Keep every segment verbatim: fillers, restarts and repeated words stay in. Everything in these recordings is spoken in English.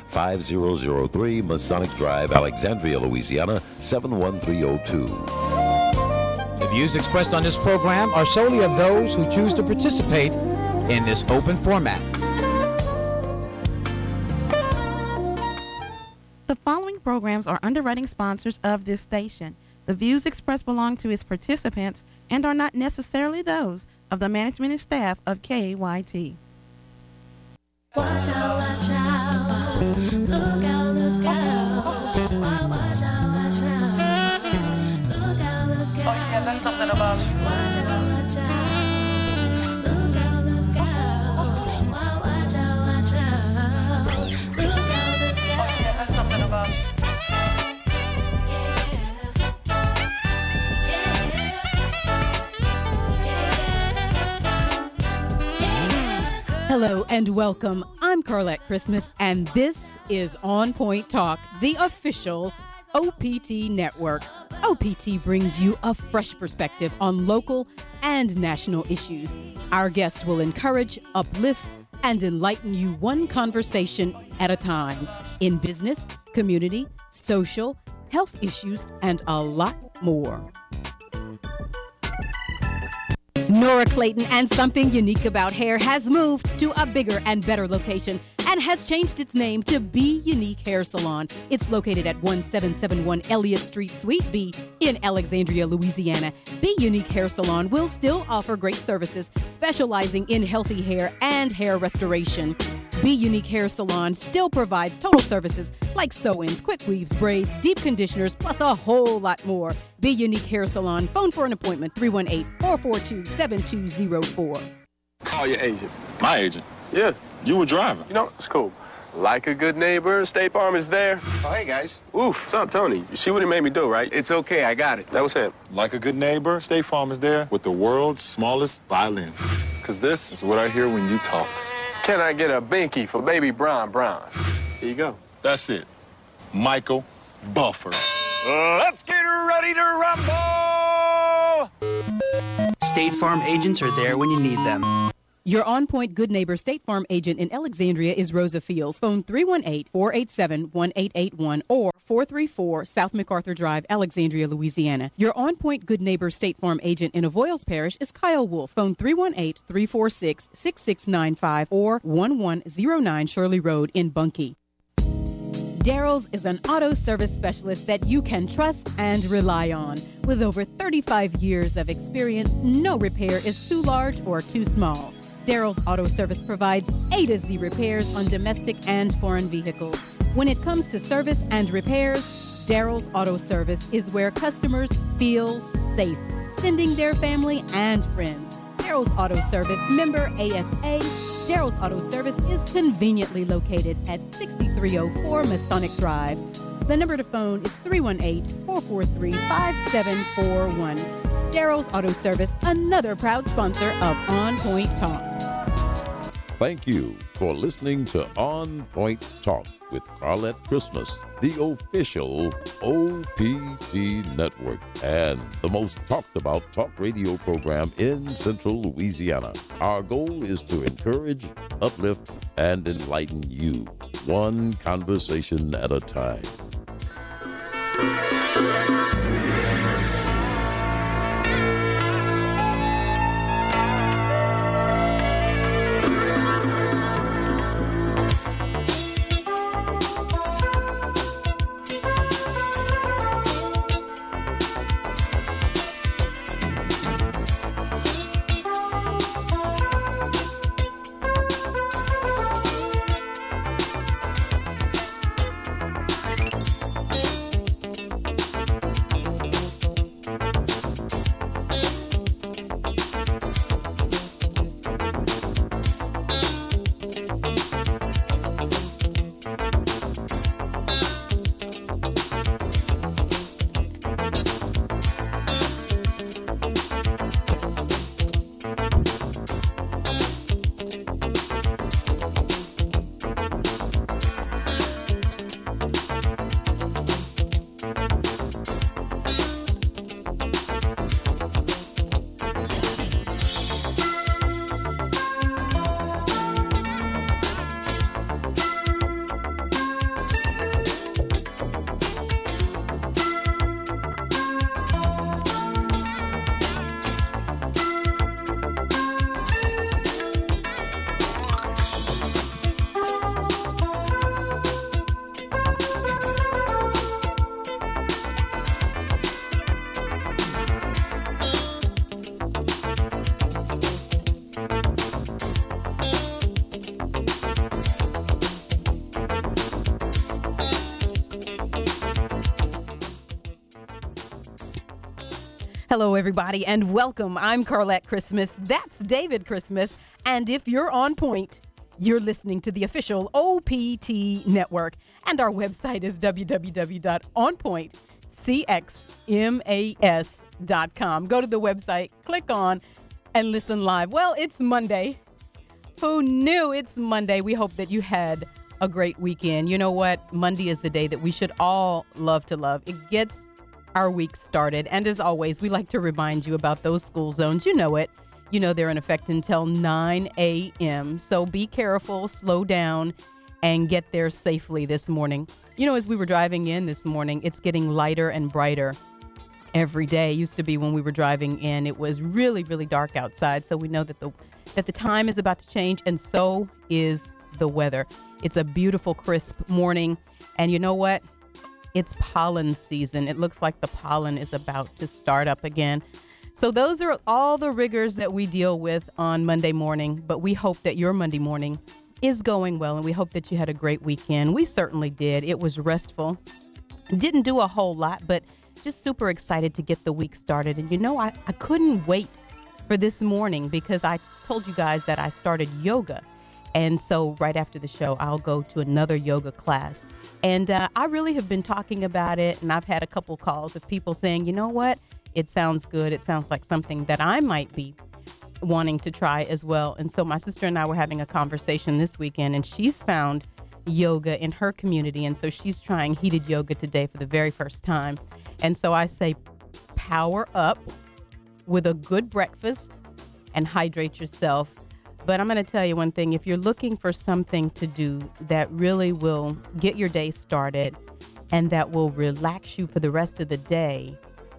five zero zero three, Masonic Drive, Alexandria, Louisiana, seven one three zero two. The views expressed on this program are solely of those who choose to participate in this open format. The following programs are underwriting sponsors of this station. The views expressed belong to its participants and are not necessarily those of the management and staff of K Y T. Watch out, watch out, look out, look out, watch out, watch out, look out, look out. Oh yeah, that's something about you. Watch out, watch out, look out, look out, watch out, watch out, look out, look out. Oh yeah, that's something about you. Hello and welcome. I'm Carlette Christmas, and this is On Point Talk, the official O P T network. O P T brings you a fresh perspective on local and national issues. Our guest will encourage, uplift, and enlighten you one conversation at a time in business, community, social, health issues, and a lot more. Nora Clayton and Something Unique About Hair has moved to a bigger and better location and has changed its name to Be Unique Hair Salon. It's located at one seven seven one Elliott Street, Suite B in Alexandria, Louisiana. Be Unique Hair Salon will still offer great services, specializing in healthy hair and hair restoration. Be Unique Hair Salon still provides total services like sew-ins, quick weaves, braids, deep conditioners, plus a whole lot more. Be Unique Hair Salon. Phone for an appointment, three one eight, four four two, seven two zero four. Call your agent. My agent? Yeah. You were driving. You know, it's cool. Like a good neighbor, State Farm is there. Oh, hey, guys. Oof, what's up, Tony? You see what he made me do, right? It's okay, I got it. That was him. Like a good neighbor, State Farm is there with the world's smallest violin. Because this is what I hear when you talk. Can I get a binky for baby Brown Brown? Here you go. That's it. Michael Buffer. Uh, let's get ready to rumble! State Farm agents are there when you need them. Your On Point Good Neighbor State Farm agent in Alexandria is Rosa Fields. Phone three one eight, four eight seven, one eight eight one or four three four South MacArthur Drive, Alexandria, Louisiana. Your On Point Good Neighbor State Farm agent in Avoyles Parish is Kyle Wolf. Phone three one eight, three four six, six six nine five or one one zero nine Shirley Road in Bunkie. Daryl's is an auto service specialist that you can trust and rely on. With over thirty-five years of experience, no repair is too large or too small. Daryl's Auto Service provides A to Z repairs on domestic and foreign vehicles. When it comes to service and repairs, Daryl's Auto Service is where customers feel safe, sending their family and friends. Daryl's Auto Service, member A S A. Daryl's Auto Service is conveniently located at sixty-three oh four Masonic Drive. The number to phone is three one eight, four four three, five seven four one. Daryl's Auto Service, another proud sponsor of On Point Talk. Thank you for listening to On Point Talk with Carlette Christmas, the official O P T network and the most talked about talk radio program in Central Louisiana. Our goal is to encourage, uplift, and enlighten you, one conversation at a time. Hello, everybody, and welcome. I'm Carlette Christmas. That's David Christmas. And if you're on point, you're listening to the official O P T network. And our website is w w w dot on point c x mas dot com. Go to the website, click on, and listen live. Well, it's Monday. Who knew it's Monday? We hope that you had a great weekend. You know what? Monday is the day that we should all love to love. It gets our week started. And as always, we like to remind you about those school zones. You know it. You know they're in effect until nine a.m. So be careful, slow down, and get there safely this morning. You know, as we were driving in this morning, it's getting lighter and brighter every day. It used to be when we were driving in, it was really, really dark outside. So we know that the that the time is about to change, and so is the weather. It's a beautiful, crisp morning. And you know what? It's pollen season. It looks like the pollen is about to start up again. So those are all the rigors that we deal with on Monday morning. But we hope that your Monday morning is going well, and we hope that you had a great weekend. We certainly did. It was restful. Didn't do a whole lot, but just super excited to get the week started. And you know, I, I couldn't wait for this morning because I told you guys that I started yoga. And so right after the show, I'll go to another yoga class. And uh, I really have been talking about it. And I've had a couple calls of people saying, you know what? It sounds good. It sounds like something that I might be wanting to try as well. And so my sister and I were having a conversation this weekend, and she's found yoga in her community. And so she's trying heated yoga today for the very first time. And so I say, power up with a good breakfast and hydrate yourself. But I'm going to tell you one thing. If you're looking for something to do that really will get your day started and that will relax you for the rest of the day,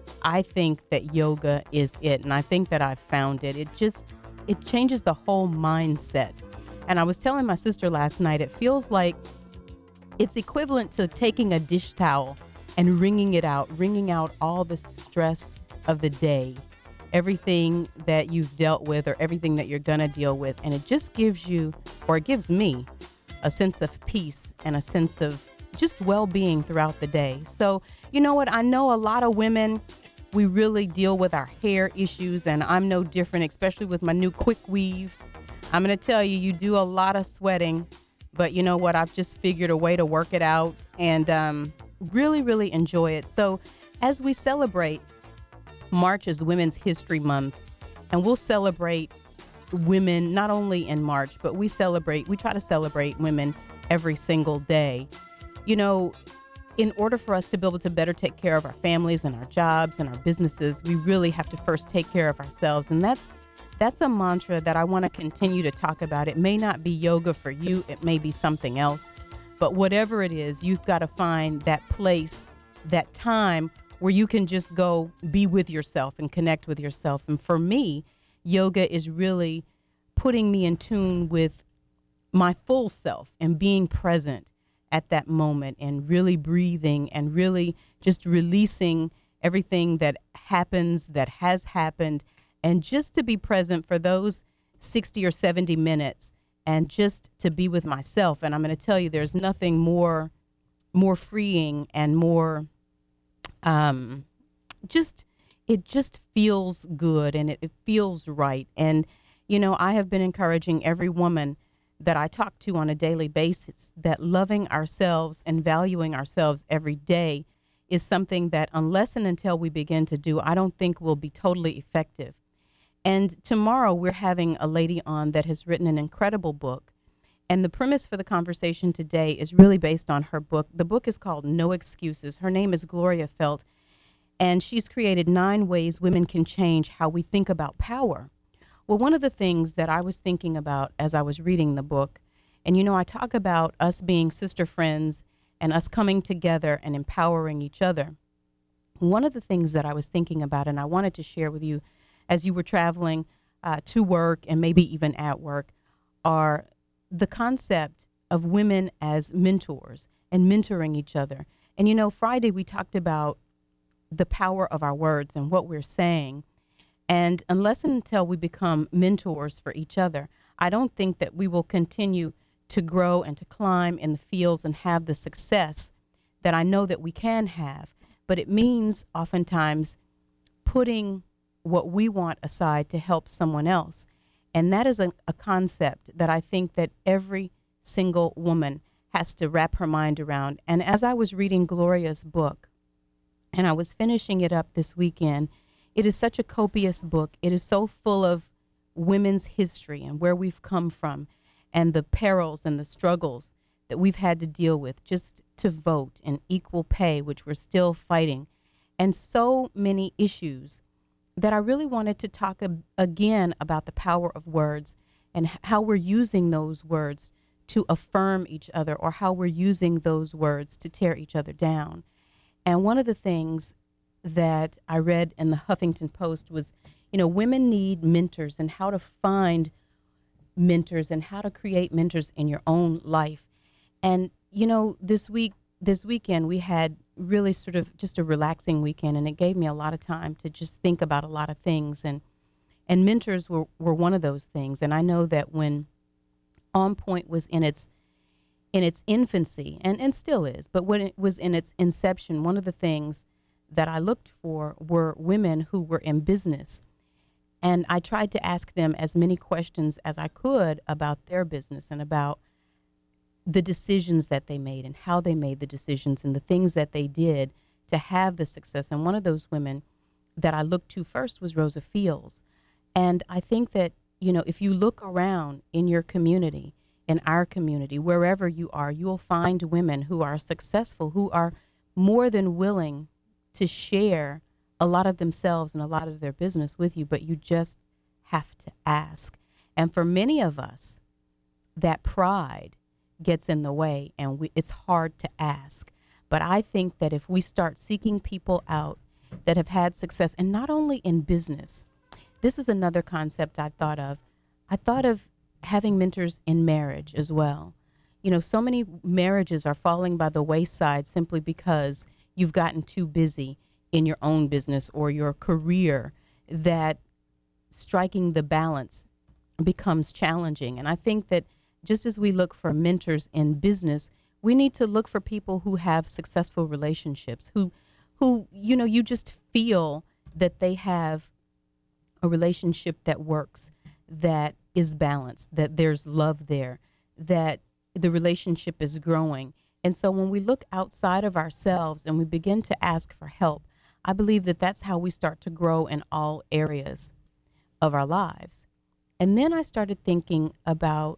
I think that yoga is it. And I think that I've found it. It just, it changes the whole mindset. And I was telling my sister last night, it feels like it's equivalent to taking a dish towel and wringing it out, wringing out all the stress of the day, everything that you've dealt with or everything that you're going to deal with. And it just gives you, or it gives me, a sense of peace and a sense of just well-being throughout the day. So, you know what? I know a lot of women, we really deal with our hair issues, and I'm no different, especially with my new quick weave. I'm going to tell you, you do a lot of sweating, but you know what? I've just figured a way to work it out and um, really, really enjoy it. So as we celebrate March is Women's History Month, and we'll celebrate women not only in March, but we celebrate, we try to celebrate women every single day. You know, in order for us to be able to better take care of our families and our jobs and our businesses, we really have to first take care of ourselves. And that's that's a mantra that I want to continue to talk about. It may not be yoga for you. It may be something else. But whatever it is, you've got to find that place, that time where you can just go be with yourself and connect with yourself. And for me, yoga is really putting me in tune with my full self and being present at that moment and really breathing and really just releasing everything that happens, that has happened, and just to be present for those sixty or seventy minutes and just to be with myself. And I'm going to tell you, there's nothing more, more freeing and more Um, just, it just feels good and it, it feels right. And, you know, I have been encouraging every woman that I talk to on a daily basis that loving ourselves and valuing ourselves every day is something that unless and until we begin to do, I don't think will be totally effective. And tomorrow we're having a lady on that has written an incredible book. And the premise for the conversation today is really based on her book. The book is called No Excuses. Her name is Gloria Feldt, and she's created nine ways women can change how we think about power. Well, one of the things that I was thinking about as I was reading the book, and you know, I talk about us being sister friends and us coming together and empowering each other. One of the things that I was thinking about, and I wanted to share with you as you were traveling uh, to work and maybe even at work, are the concept of women as mentors and mentoring each other. And, you know, Friday we talked about the power of our words and what we're saying. And unless and until we become mentors for each other, I don't think that we will continue to grow and to climb in the fields and have the success that I know that we can have. But it means oftentimes putting what we want aside to help someone else. And that is a, a concept that I think that every single woman has to wrap her mind around. And as I was reading Gloria's book, and I was finishing it up this weekend, it is such a copious book. It is so full of women's history and where we've come from and the perils and the struggles that we've had to deal with just to vote and equal pay, which we're still fighting, and so many issues that I really wanted to talk a- again about the power of words and h- how we're using those words to affirm each other, or how we're using those words to tear each other down. And one of the things that I read in the Huffington Post was, you know, women need mentors, and how to find mentors and how to create mentors in your own life. And, you know, this week, this weekend, we had really sort of just a relaxing weekend, and it gave me a lot of time to just think about a lot of things. And and mentors were, were one of those things. And I know that when On Point was in its in its infancy, and, and still is, but when it was in its inception, one of the things that I looked for were women who were in business. And I tried to ask them as many questions as I could about their business and about the decisions that they made and how they made the decisions and the things that they did to have the success. And one of those women that I looked to first was Rosa Fields. And I think that, you know, if you look around in your community, in our community, wherever you are, you will find women who are successful, who are more than willing to share a lot of themselves and a lot of their business with you, but you just have to ask. And for many of us, that pride gets in the way, and we, it's hard to ask. But I think that if we start seeking people out that have had success, and not only in business, this is another concept I thought of. I thought of having mentors in marriage as well. You know, so many marriages are falling by the wayside simply because you've gotten too busy in your own business or your career, that striking the balance becomes challenging. And I think that just as we look for mentors in business, we need to look for people who have successful relationships, who, who, you know, you just feel that they have a relationship that works, that is balanced, that there's love there, that the relationship is growing. And so when we look outside of ourselves and we begin to ask for help, I believe that that's how we start to grow in all areas of our lives. And then I started thinking about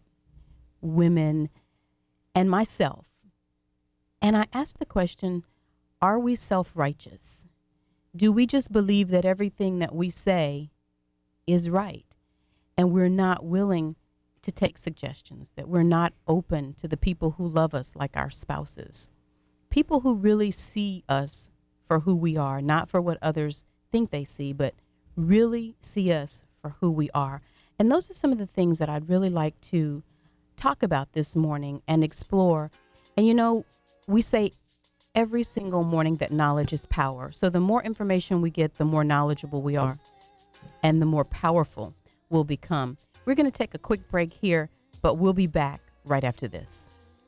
women and myself. And I asked the question, are we self-righteous? Do we just believe that everything that we say is right? And we're not willing to take suggestions, that we're not open to the people who love us like our spouses, people who really see us for who we are, not for what others think they see, but really see us for who we are. And those are some of the things that I'd really like to talk about this morning and explore. And, you know, we say every single morning that knowledge is power. So the more information we get, the more knowledgeable we are and the more powerful we'll become. We're going to take a quick break here, but we'll be back right after this.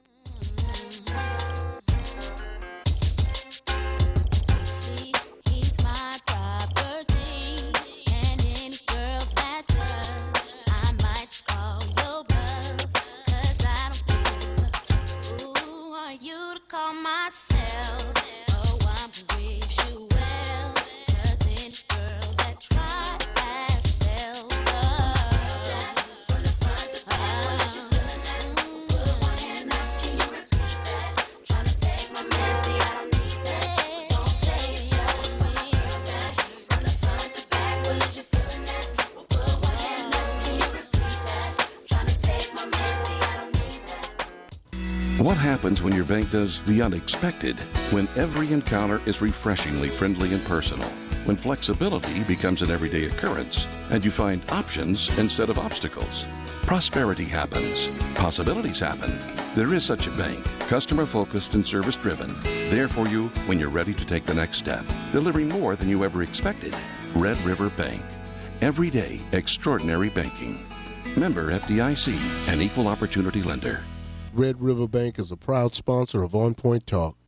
What happens when your bank does the unexpected? When every encounter is refreshingly friendly and personal? When flexibility becomes an everyday occurrence and you find options instead of obstacles? Prosperity happens. Possibilities happen. There is such a bank, customer-focused and service-driven, there for you when you're ready to take the next step, delivering more than you ever expected. Red River Bank. Everyday extraordinary banking. Member F D I C, an equal opportunity lender. Red River Bank is a proud sponsor of On Point Talk.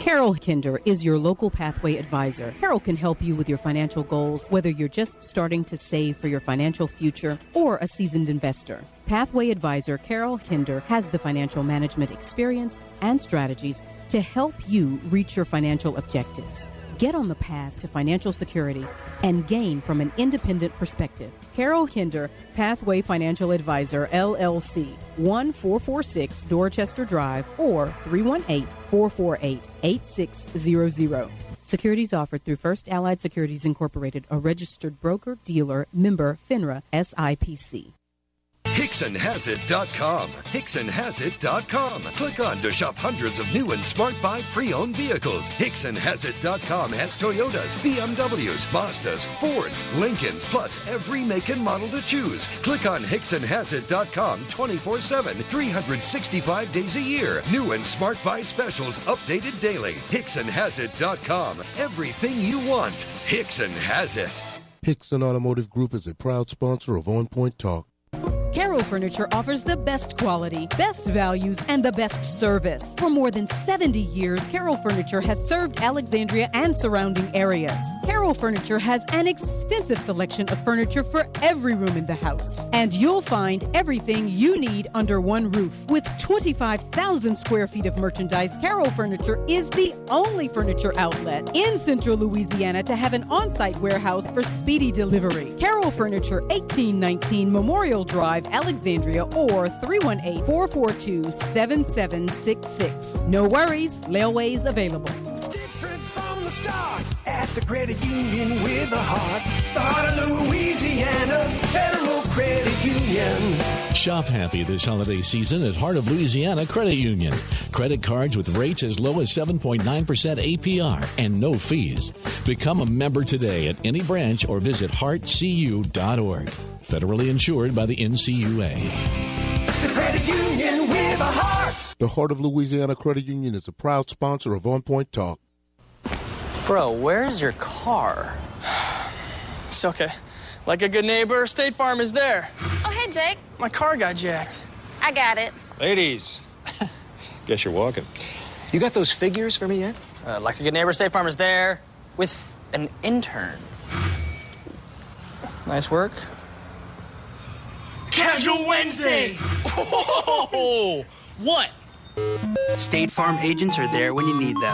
Carol Kinder is your local Pathway advisor. Carol can help you with your financial goals, whether you're just starting to save for your financial future or a seasoned investor. Pathway advisor Carol Kinder has the financial management experience and strategies to help you reach your financial objectives. Get on the path to financial security and gain from an independent perspective. Carol Kinder, Pathway Financial Advisor, L L C, one four four six Dorchester Drive or three one eight, four four eight, eight six zero zero. Securities offered through First Allied Securities Incorporated, a registered broker, dealer, member, FINRA, S I P C. Hickson Has It dot com. Hickson Has It dot com. Click on to shop hundreds of new and smart buy pre-owned vehicles. Hickson Has It dot com has Toyotas, B M Ws, Mazdas, Fords, Lincolns, plus every make and model to choose. Click on Hickson Has It dot com twenty-four seven, three hundred sixty-five days a year. New and smart buy specials updated daily. Hickson Has It dot com. Everything you want. Hickson has it. Hickson Automotive Group is a proud sponsor of On Point Talk. Carol Furniture offers the best quality, best values, and the best service. For more than seventy years, Carol Furniture has served Alexandria and surrounding areas. Carol Furniture has an extensive selection of furniture for every room in the house. And you'll find everything you need under one roof. With twenty-five thousand square feet of merchandise, Carol Furniture is the only furniture outlet in Central Louisiana to have an on-site warehouse for speedy delivery. Carol Furniture, eighteen nineteen Memorial Drive, Alexandria, or three one eight, four four two, seven seven six six. No worries, layaway's available. It's different from the start at the credit union with a heart. The heart of Louisiana, Federal Credit Union. Shop happy this holiday season at Heart of Louisiana Credit Union. Credit cards with rates as low as seven point nine percent A P R and no fees. Become a member today at any branch or visit heart c u dot org. Federally insured by the N C U A. The Credit Union with a heart. The Heart of Louisiana Credit Union is a proud sponsor of On Point Talk. Bro, where's your car? It's okay. Like a good neighbor, State Farm is there. Oh, hey, Jake. My car got jacked. I got it. Ladies, guess you're walking. You got those figures for me yet? Uh, like a good neighbor, State Farm is there with an intern. Nice work. Casual Wednesdays. Oh, what? State Farm agents are there when you need them.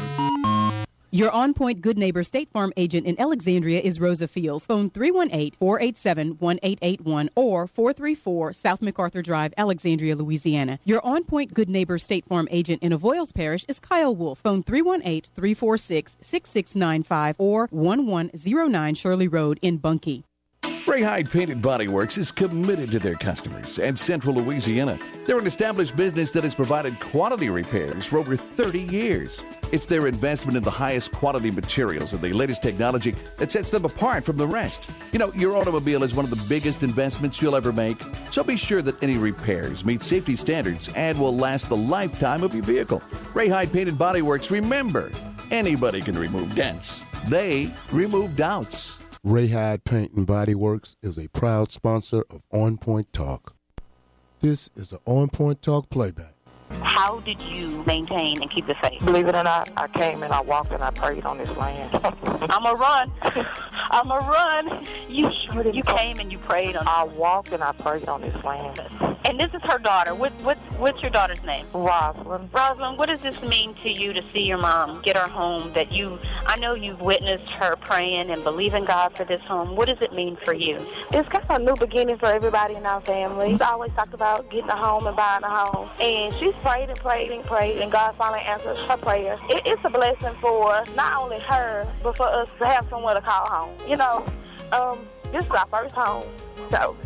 Your on-point Good Neighbor State Farm agent in Alexandria is Rosa Fields. Phone three one eight, four eight seven, one eight eight one or four three four South MacArthur Drive, Alexandria, Louisiana. Your on-point Good Neighbor State Farm agent in Avoyles Parish is Kyle Wolf. Phone three one eight, three four six, six six nine five or one one zero nine Shirley Road in Bunkie. Ray Hyde Painted Body Works is committed to their customers and Central Louisiana. They're an established business that has provided quality repairs for over thirty years. It's their investment in the highest quality materials and the latest technology that sets them apart from the rest. You know, your automobile is one of the biggest investments you'll ever make, so be sure that any repairs meet safety standards and will last the lifetime of your vehicle. Ray Hyde Painted Body Works, remember, anybody can remove dents. They remove doubts. Ray Hyde Paint and Body Works is a proud sponsor of On Point Talk. This is an On Point Talk playback. How did you maintain and keep the faith? Believe it or not, I came and I walked and I prayed on this land. I'm a run. I'm a run. You you came and you prayed on. I walked and I prayed on this land. And this is her daughter. What what's what's your daughter's name? Rosalind. Rosalind, what does this mean to you to see your mom get her home? That you, I know you've witnessed her praying and believing God for this home. What does it mean for you? It's kind of a new beginning for everybody in our family. We've always talked about getting a home and buying a home, and she's prayed and prayed and prayed, and God finally answered her prayer. It, it's a blessing for not only her, but for us to have somewhere to call home. You know, um, this is our first home, so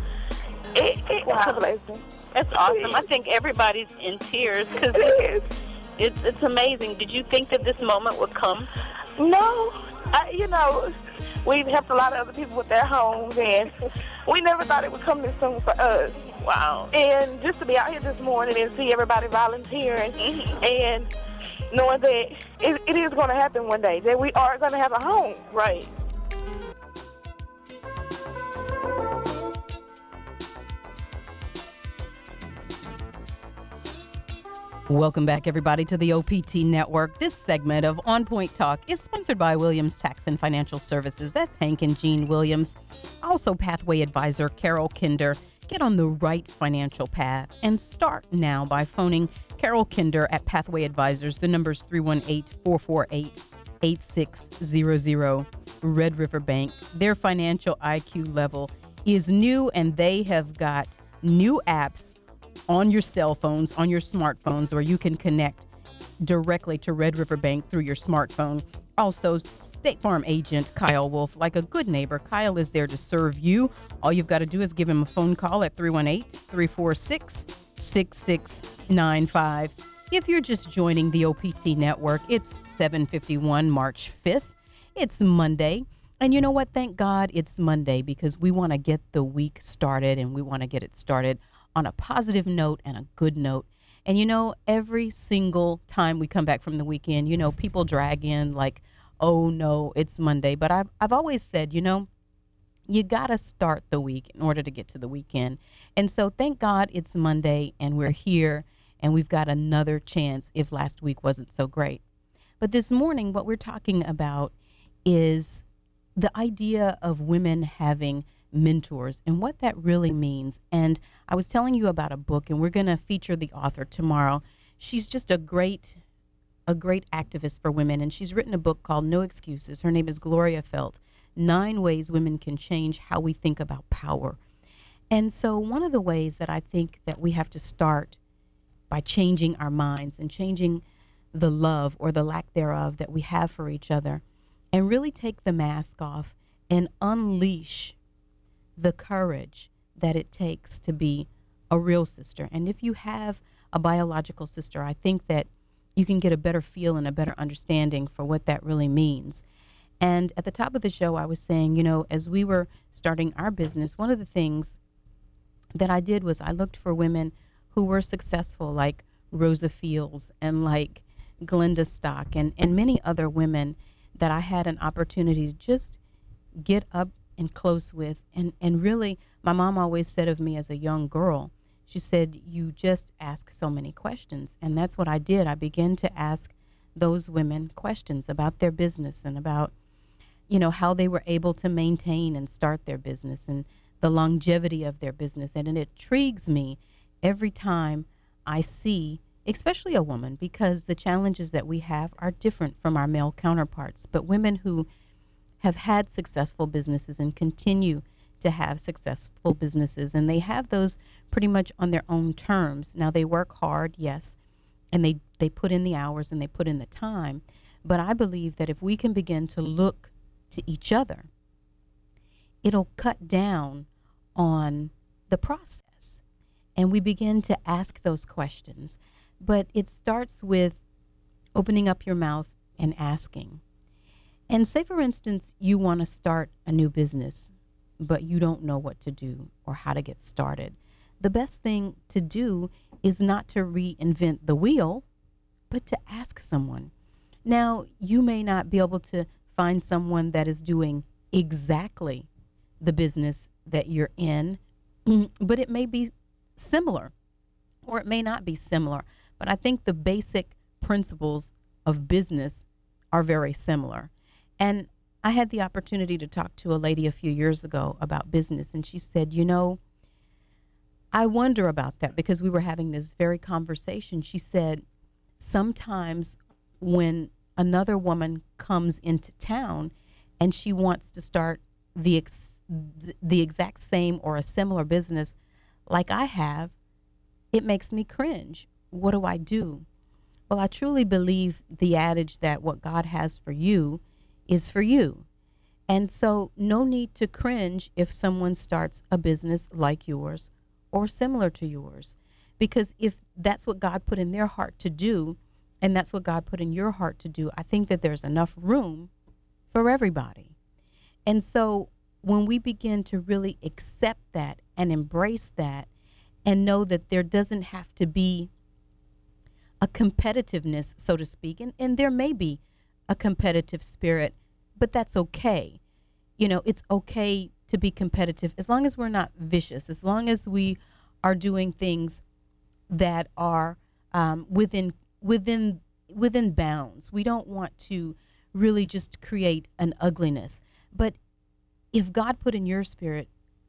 it, it, wow. It's a blessing. That's awesome. I think everybody's in tears because it it's, it's amazing. Did you think that this moment would come? No. I, you know, we've helped a lot of other people with their homes, and we never thought it would come this soon for us. Wow. And just to be out here this morning and see everybody volunteering mm-hmm. and knowing that it, it is going to happen one day, that we are going to have a home. Right. Welcome back, everybody, to the O P T Network. This segment of On Point Talk is sponsored by Williams Tax and Financial Services. That's Hank and Jean Williams. Also, Pathway Advisor Carol Kinder. Get on the right financial path and start now by phoning Carol Kinder at Pathway Advisors. The number's three one eight, four four eight, eight six zero zero. Red River Bank. Their financial I Q level is new, and they have got new apps on your cell phones, on your smartphones, where you can connect directly to Red River Bank through your smartphone. Also, State Farm agent Kyle Wolf, like a good neighbor, Kyle is there to serve you. All you've got to do is give him a phone call at three one eight, three four six, six six nine five. If you're just joining the O P T Network, it's seven fifty-one, March fifth. It's Monday. And you know what? Thank God it's Monday, because we want to get the week started, and we want to get it started on a positive note and a good note. And, you know, every single time we come back from the weekend, you know, people drag in like, oh, no, it's Monday. But I've, I've always said, you know, you got to start the week in order to get to the weekend. And so thank God it's Monday and we're here and we've got another chance if last week wasn't so great. But this morning, what we're talking about is the idea of women having mentors and what that really means. And I was telling you about a book, and we're going to feature the author tomorrow. She's just a great a great activist for women, and she's written a book called No Excuses. Her name is Gloria Felt. Nine Ways Women Can Change How We Think About Power. And so one of the ways that I think that we have to start by changing our minds and changing the love or the lack thereof that we have for each other, and really take the mask off and unleash the courage that it takes to be a real sister. And if you have a biological sister, I think that you can get a better feel and a better understanding for what that really means. And at the top of the show, I was saying, you know, as we were starting our business, one of the things that I did was I looked for women who were successful, like Rosa Fields and like Glenda Stock and, and many other women that I had an opportunity to just get up and close with. And, and really, my mom always said of me as a young girl, she said, you just ask so many questions. And that's what I did. I began to ask those women questions about their business and about, you know, how they were able to maintain and start their business and the longevity of their business. And it intrigues me every time I see, especially a woman, because the challenges that we have are different from our male counterparts. But women who have had successful businesses and continue to have successful businesses, and they have those pretty much on their own terms. Now, they work hard, yes, and they, they put in the hours and they put in the time. But I believe that if we can begin to look to each other, it'll cut down on the process. And we begin to ask those questions. But it starts with opening up your mouth and asking. And say, for instance, you want to start a new business, but you don't know what to do or how to get started. The best thing to do is not to reinvent the wheel, but to ask someone. Now, you may not be able to find someone that is doing exactly the business that you're in, but it may be similar, or it may not be similar. But I think the basic principles of business are very similar. And I had the opportunity to talk to a lady a few years ago about business, and she said, you know, I wonder about that, because we were having this very conversation. She said, sometimes when another woman comes into town and she wants to start the ex- the exact same or a similar business like I have, it makes me cringe. What do I do? Well, I truly believe the adage that what God has for you is for you. And so no need to cringe if someone starts a business like yours or similar to yours. Because if that's what God put in their heart to do, and that's what God put in your heart to do, I think that there's enough room for everybody. And so when we begin to really accept that and embrace that and know that there doesn't have to be a competitiveness, so to speak, and, and there may be a competitive spirit, but that's okay. You know, it's okay to be competitive as long as we're not vicious, as long as we are doing things that are um, within within within bounds. We don't want to really just create an ugliness. But if God put in your spirit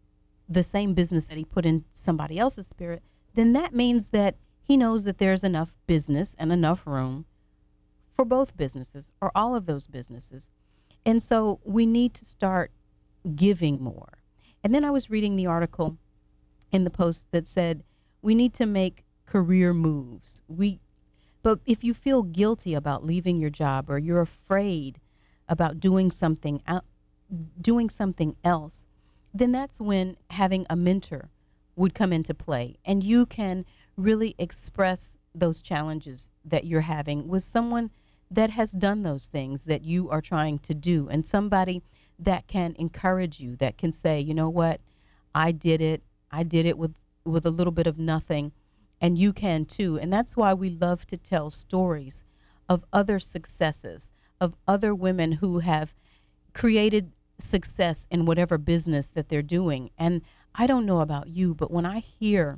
the same business that he put in somebody else's spirit, then that means that he knows that there's enough business and enough room for both businesses or all of those businesses. And so we need to start giving more. And then I was reading the article in the Post that said we need to make career moves. We, but if you feel guilty about leaving your job or you're afraid about doing something out, doing something else, then that's when having a mentor would come into play, and you can really express those challenges that you're having with someone that has done those things that you are trying to do, and somebody that can encourage you, that can say, you know what, I did it. I did it with, with a little bit of nothing, and you can too. And that's why we love to tell stories of other successes, of other women who have created success in whatever business that they're doing. And I don't know about you, but when I hear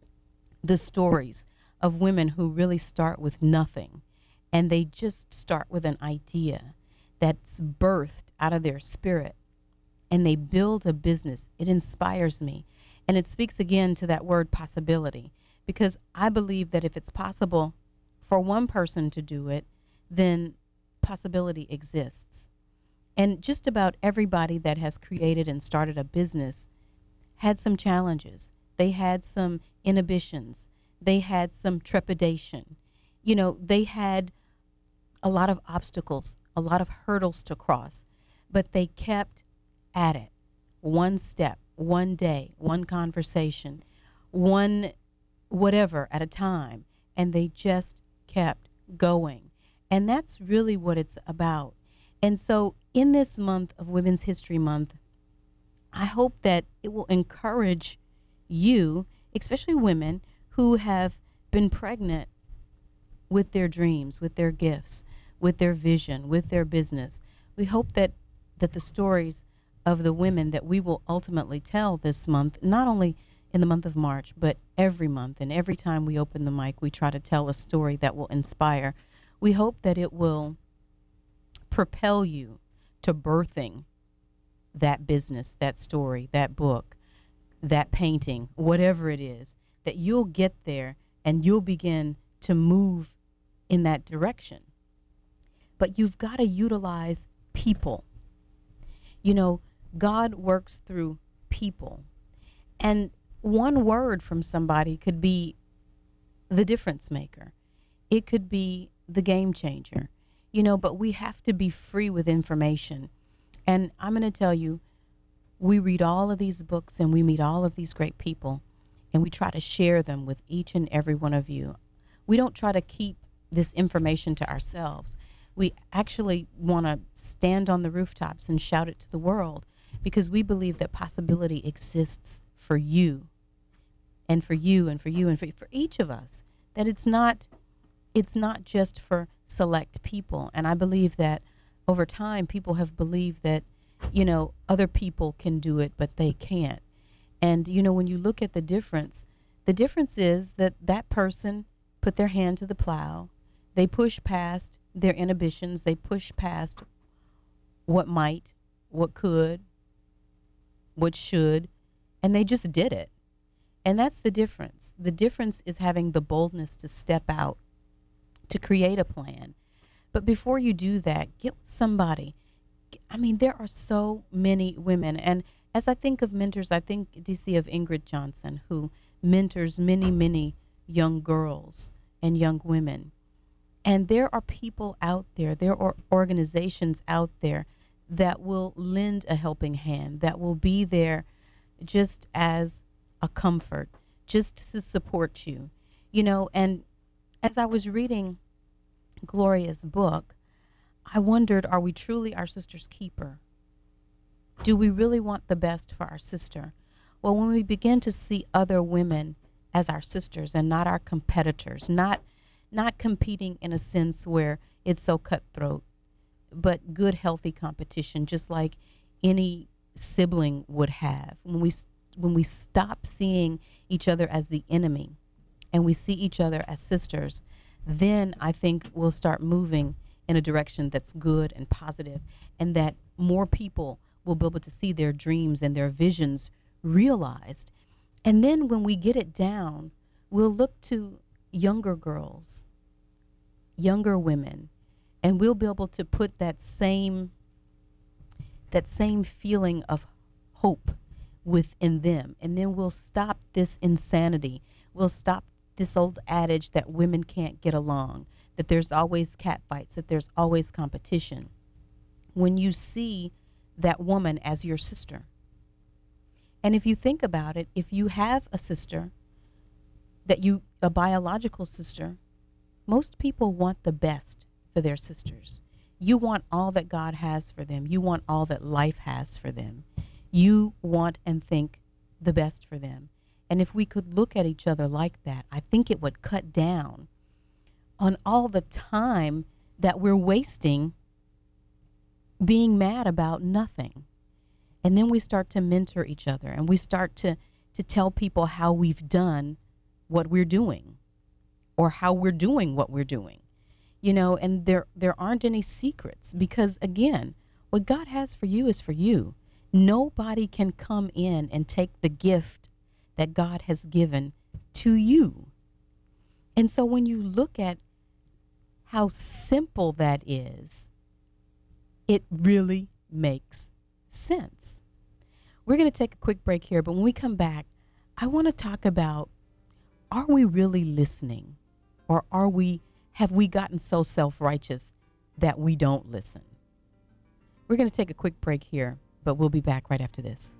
the stories of women who really start with nothing, and they just start with an idea that's birthed out of their spirit, and they build a business, it inspires me. And it speaks again to that word possibility, because I believe that if it's possible for one person to do it, then possibility exists. And just about everybody that has created and started a business had some challenges. They had some inhibitions. They had some trepidation. You know, they had a lot of obstacles, a lot of hurdles to cross, but they kept at it. One step, one day, one conversation, one whatever at a time, and they just kept going. And that's really what it's about. And so in this month of Women's History Month, I hope that it will encourage you, especially women who have been pregnant with their dreams, with their gifts, with their vision, with their business. We hope that, that the stories of the women that we will ultimately tell this month, not only in the month of March, but every month, and every time we open the mic, we try to tell a story that will inspire. We hope that it will propel you to birthing that business, that story, that book, that painting, whatever it is, that you'll get there and you'll begin to move in that direction. But you've got to utilize people. You know, God works through people. And one word from somebody could be the difference maker. It could be the game changer. You know, but we have to be free with information. And I'm going to tell you, we read all of these books and we meet all of these great people, and we try to share them with each and every one of you. We don't try to keep this information to ourselves. We actually want to stand on the rooftops and shout it to the world, because we believe that possibility exists for you and for you and for you and for, for each of us, that it's not it's not just for select people. And I believe that over time, people have believed that, you know, other people can do it, but they can't. And, you know, when you look at the difference, the difference is that that person put their hand to the plow. They push past their inhibitions. They push past what might, what could, what should, and they just did it. And that's the difference. The difference is having the boldness to step out, to create a plan. But before you do that, get with somebody. I mean, there are so many women. And as I think of mentors, I think, D C, of Ingrid Johnson, who mentors many, many young girls and young women. And there are people out there, there are organizations out there that will lend a helping hand, that will be there just as a comfort, just to support you. You know, and as I was reading Gloria's book, I wondered, are we truly our sister's keeper? Do we really want the best for our sister? Well, when we begin to see other women as our sisters and not our competitors, not not competing in a sense where it's so cutthroat, but good, healthy competition, just like any sibling would have. When we when we stop seeing each other as the enemy and we see each other as sisters, then I think we'll start moving in a direction that's good and positive, and that more people will be able to see their dreams and their visions realized. And then when we get it down, we'll look to younger girls, younger women, and we'll be able to put that same that same feeling of hope within them. And then we'll stop this insanity. We'll stop this old adage that women can't get along, that there's always catfights, that there's always competition. When you see that woman as your sister, and if you think about it, if you have a sister, that you, a biological sister, most people want the best for their sisters. You want all that God has for them. You want all that life has for them. You want and think the best for them. And if we could look at each other like that, I think it would cut down on all the time that we're wasting being mad about nothing. And then we start to mentor each other, and we start to, to tell people how we've done what we're doing, or how we're doing what we're doing. You know, and there there aren't any secrets, because, again, what God has for you is for you. Nobody can come in and take the gift that God has given to you. And so when you look at how simple that is, it really makes sense. We're going to take a quick break here, but when we come back, I want to talk about, are we really listening, or are we have we gotten so self-righteous that we don't listen? We're going to take a quick break here, but we'll be back right after this.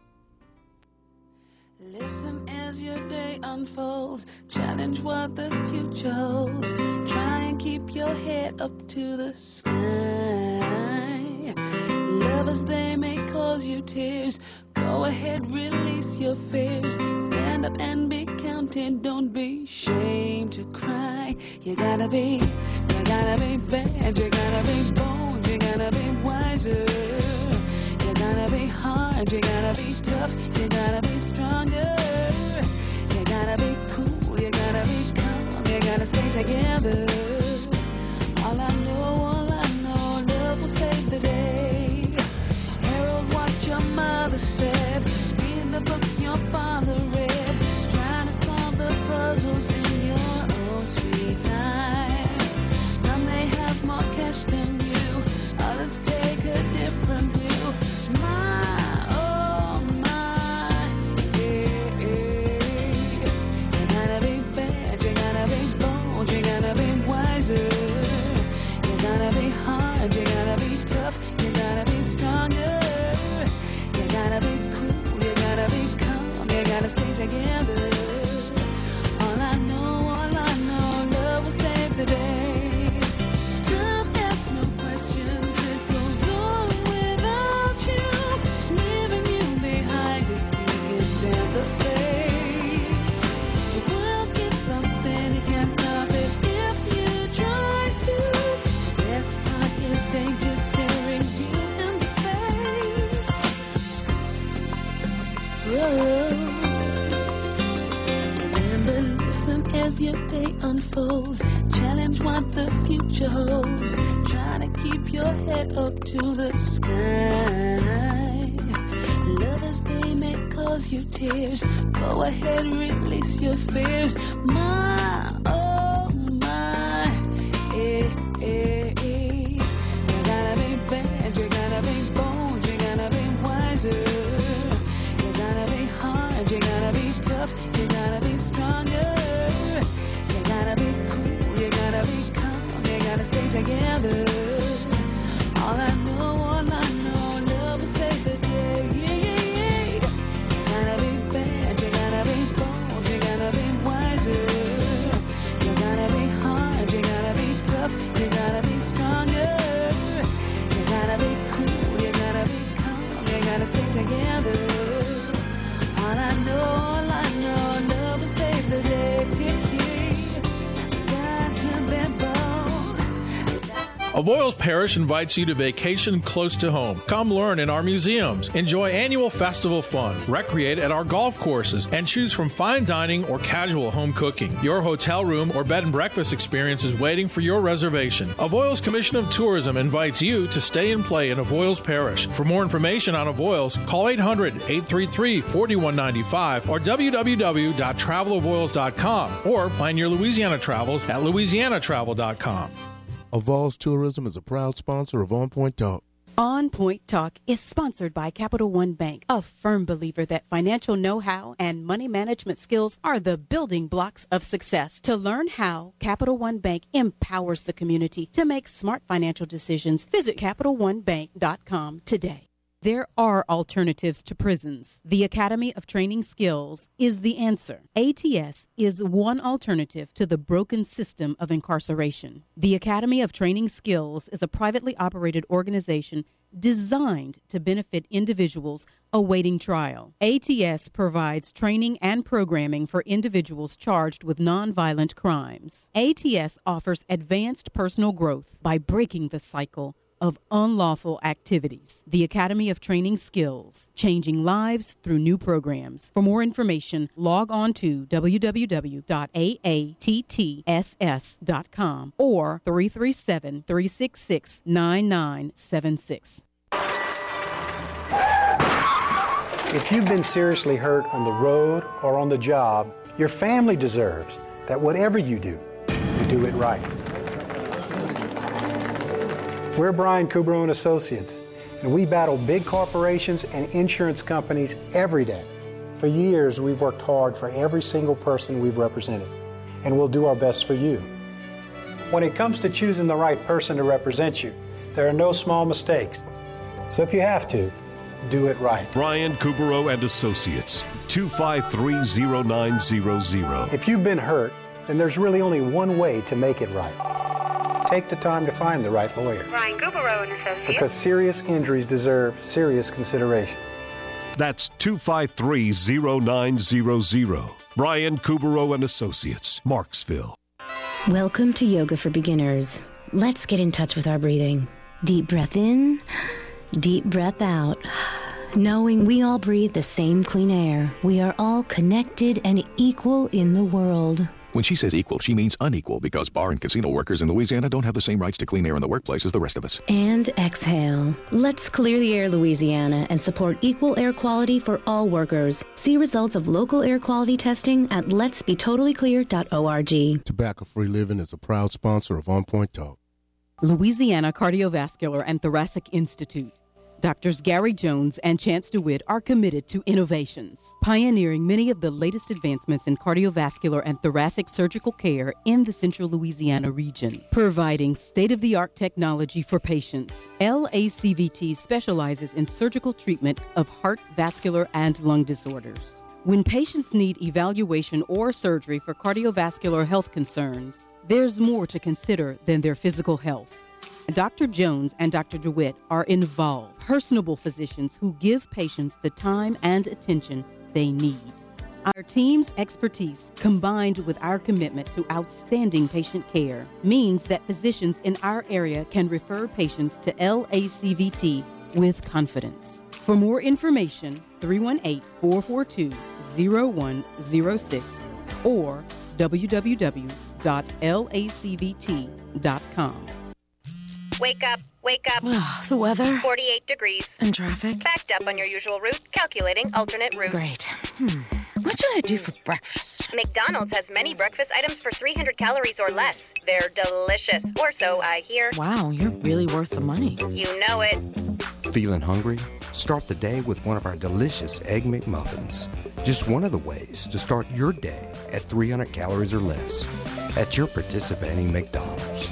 Listen as your day unfolds, challenge what the future holds, try and keep your head up to the sky. Lovers, they may cause you tears, go ahead, release your fears, stand up and be counted, don't be ashamed to cry. You gotta be, you gotta be bad, you gotta be bold, you gotta be wiser. You gotta be hard, you gotta be tough, you gotta be stronger. You gotta be cool, you gotta be calm, you gotta stay together. All I know, all I know, love will save the day. Herald what your mother said, read the books your father read, trying to solve the puzzles in your own sweet time. Some may have more cash than you, others take a different view. My, oh my, yeah, yeah. You gotta be bad, you gotta be bold, you gotta be wiser. You gotta be hard, you gotta be tough, you gotta be stronger. You gotta be cool, you gotta be calm, you gotta stay together. All I know, all I know, love will save the day. Time asks no questions, it goes on without you, leaving you behind if you can stand the pace. The world keeps on spinning, can't stop it if you try to. Best part is danger staring you in the face. Whoa. Remember, listen as your day unfolds, challenge what the future holds, try to keep your head up to the sky. Lovers, they may cause you tears, go ahead, release your fears. My, oh my, eh, eh, eh. You gotta be bad, you gotta be bold, you gotta be wiser. You gotta be hard, you gotta be tough, you gotta be stronger. You gotta be cool, you gotta be calm, you gotta stay together. All I know, all I know, love will save the day. Yeah, yeah, yeah. You gotta be bad, you gotta be bold, you gotta be wiser. You gotta be hard, you gotta be tough, you gotta be stronger. You gotta be cool, you gotta be calm, you gotta stay together. All I know, all I know, love will save the day. Yeah, yeah. Got to be bold. Avoyelles Parish invites you to vacation close to home. Come learn in our museums, enjoy annual festival fun, recreate at our golf courses, and choose from fine dining or casual home cooking. Your hotel room or bed and breakfast experience is waiting for your reservation. Avoyelles Commission of Tourism invites you to stay and play in Avoyelles Parish. For more information on Avoyelles, call eight hundred, eight three three, four one nine five or w w w dot travel avoyelles dot com or plan your Louisiana travels at louisiana travel dot com. Avoyelles Tourism is a proud sponsor of On Point Talk. On Point Talk is sponsored by Capital One Bank, a firm believer that financial know-how and money management skills are the building blocks of success. To learn how Capital One Bank empowers the community to make smart financial decisions, visit capital one bank dot com today. There are alternatives to prisons. The Academy of Training Skills is the answer. A T S is one alternative to the broken system of incarceration. The Academy of Training Skills is a privately operated organization designed to benefit individuals awaiting trial. A T S provides training and programming for individuals charged with nonviolent crimes. A T S offers advanced personal growth by breaking the cycle of unlawful activities. The Academy of Training Skills, changing lives through new programs. For more information, log on to w w w dot a a t t s s dot com or three three seven, three six six, nine nine seven six. If you've been seriously hurt on the road or on the job, your family deserves that whatever you do, you do it right. We're Brian Kubrow and Associates, and we battle big corporations and insurance companies every day. For years, we've worked hard for every single person we've represented, and we'll do our best for you. When it comes to choosing the right person to represent you, there are no small mistakes. So if you have to, do it right. Brian Kubrow and Associates, two five three, zero nine zero zero. If you've been hurt, then there's really only one way to make it right. Take the time to find the right lawyer. Brian Kubrow and Associates. Because serious injuries deserve serious consideration. That's two five three, zero nine zero zero. Brian Kubrow and Associates, Marksville. Welcome to Yoga for Beginners. Let's get in touch with our breathing. Deep breath in, deep breath out. Knowing we all breathe the same clean air, we are all connected and equal in the world. When she says equal, she means unequal, because bar and casino workers in Louisiana don't have the same rights to clean air in the workplace as the rest of us. And exhale. Let's clear the air, Louisiana, and support equal air quality for all workers. See results of local air quality testing at lets be totally clear dot org. Tobacco-free living is a proud sponsor of On Point Talk. Louisiana Cardiovascular and Thoracic Institute. Doctors Gary Jones and Chance DeWitt are committed to innovations, pioneering many of the latest advancements in cardiovascular and thoracic surgical care in the central Louisiana region, providing state-of-the-art technology for patients. L A C V T specializes in surgical treatment of heart, vascular, and lung disorders. When patients need evaluation or surgery for cardiovascular health concerns, there's more to consider than their physical health. Doctor Jones and Doctor DeWitt are involved, personable physicians who give patients the time and attention they need. Our team's expertise, combined with our commitment to outstanding patient care, means that physicians in our area can refer patients to L A C V T with confidence. For more information, three one eight, four four two, zero one zero six or w w w dot l a c v t dot com. Wake up, wake up. Ugh, the weather. forty-eight degrees. And traffic. Backed up on your usual route. Calculating alternate route. Great. Hmm. What should I do for breakfast? McDonald's has many breakfast items for three hundred calories or less. They're delicious, or so I hear. Wow, you're really worth the money. You know it. Feeling hungry? Start the day with one of our delicious Egg McMuffins. Just one of the ways to start your day at three hundred calories or less at your participating McDonald's.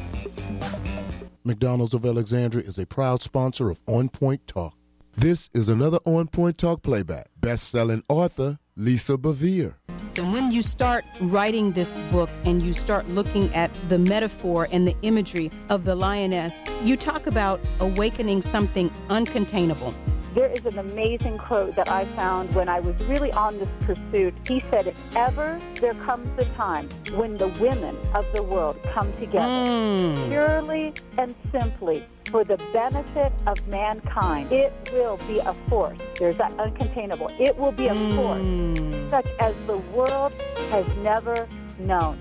McDonald's of Alexandria is a proud sponsor of On Point Talk. This is another On Point Talk playback. Best-selling author Lisa Bevere. And when you start writing this book and you start looking at the metaphor and the imagery of the lioness, you talk about awakening something uncontainable. There is an amazing quote that I found when I was really on this pursuit. He said, if ever there comes a time when the women of the world come together, mm. purely and simply for the benefit of mankind, it will be a force. There's that uncontainable. It will be a mm. force such as the world has never known.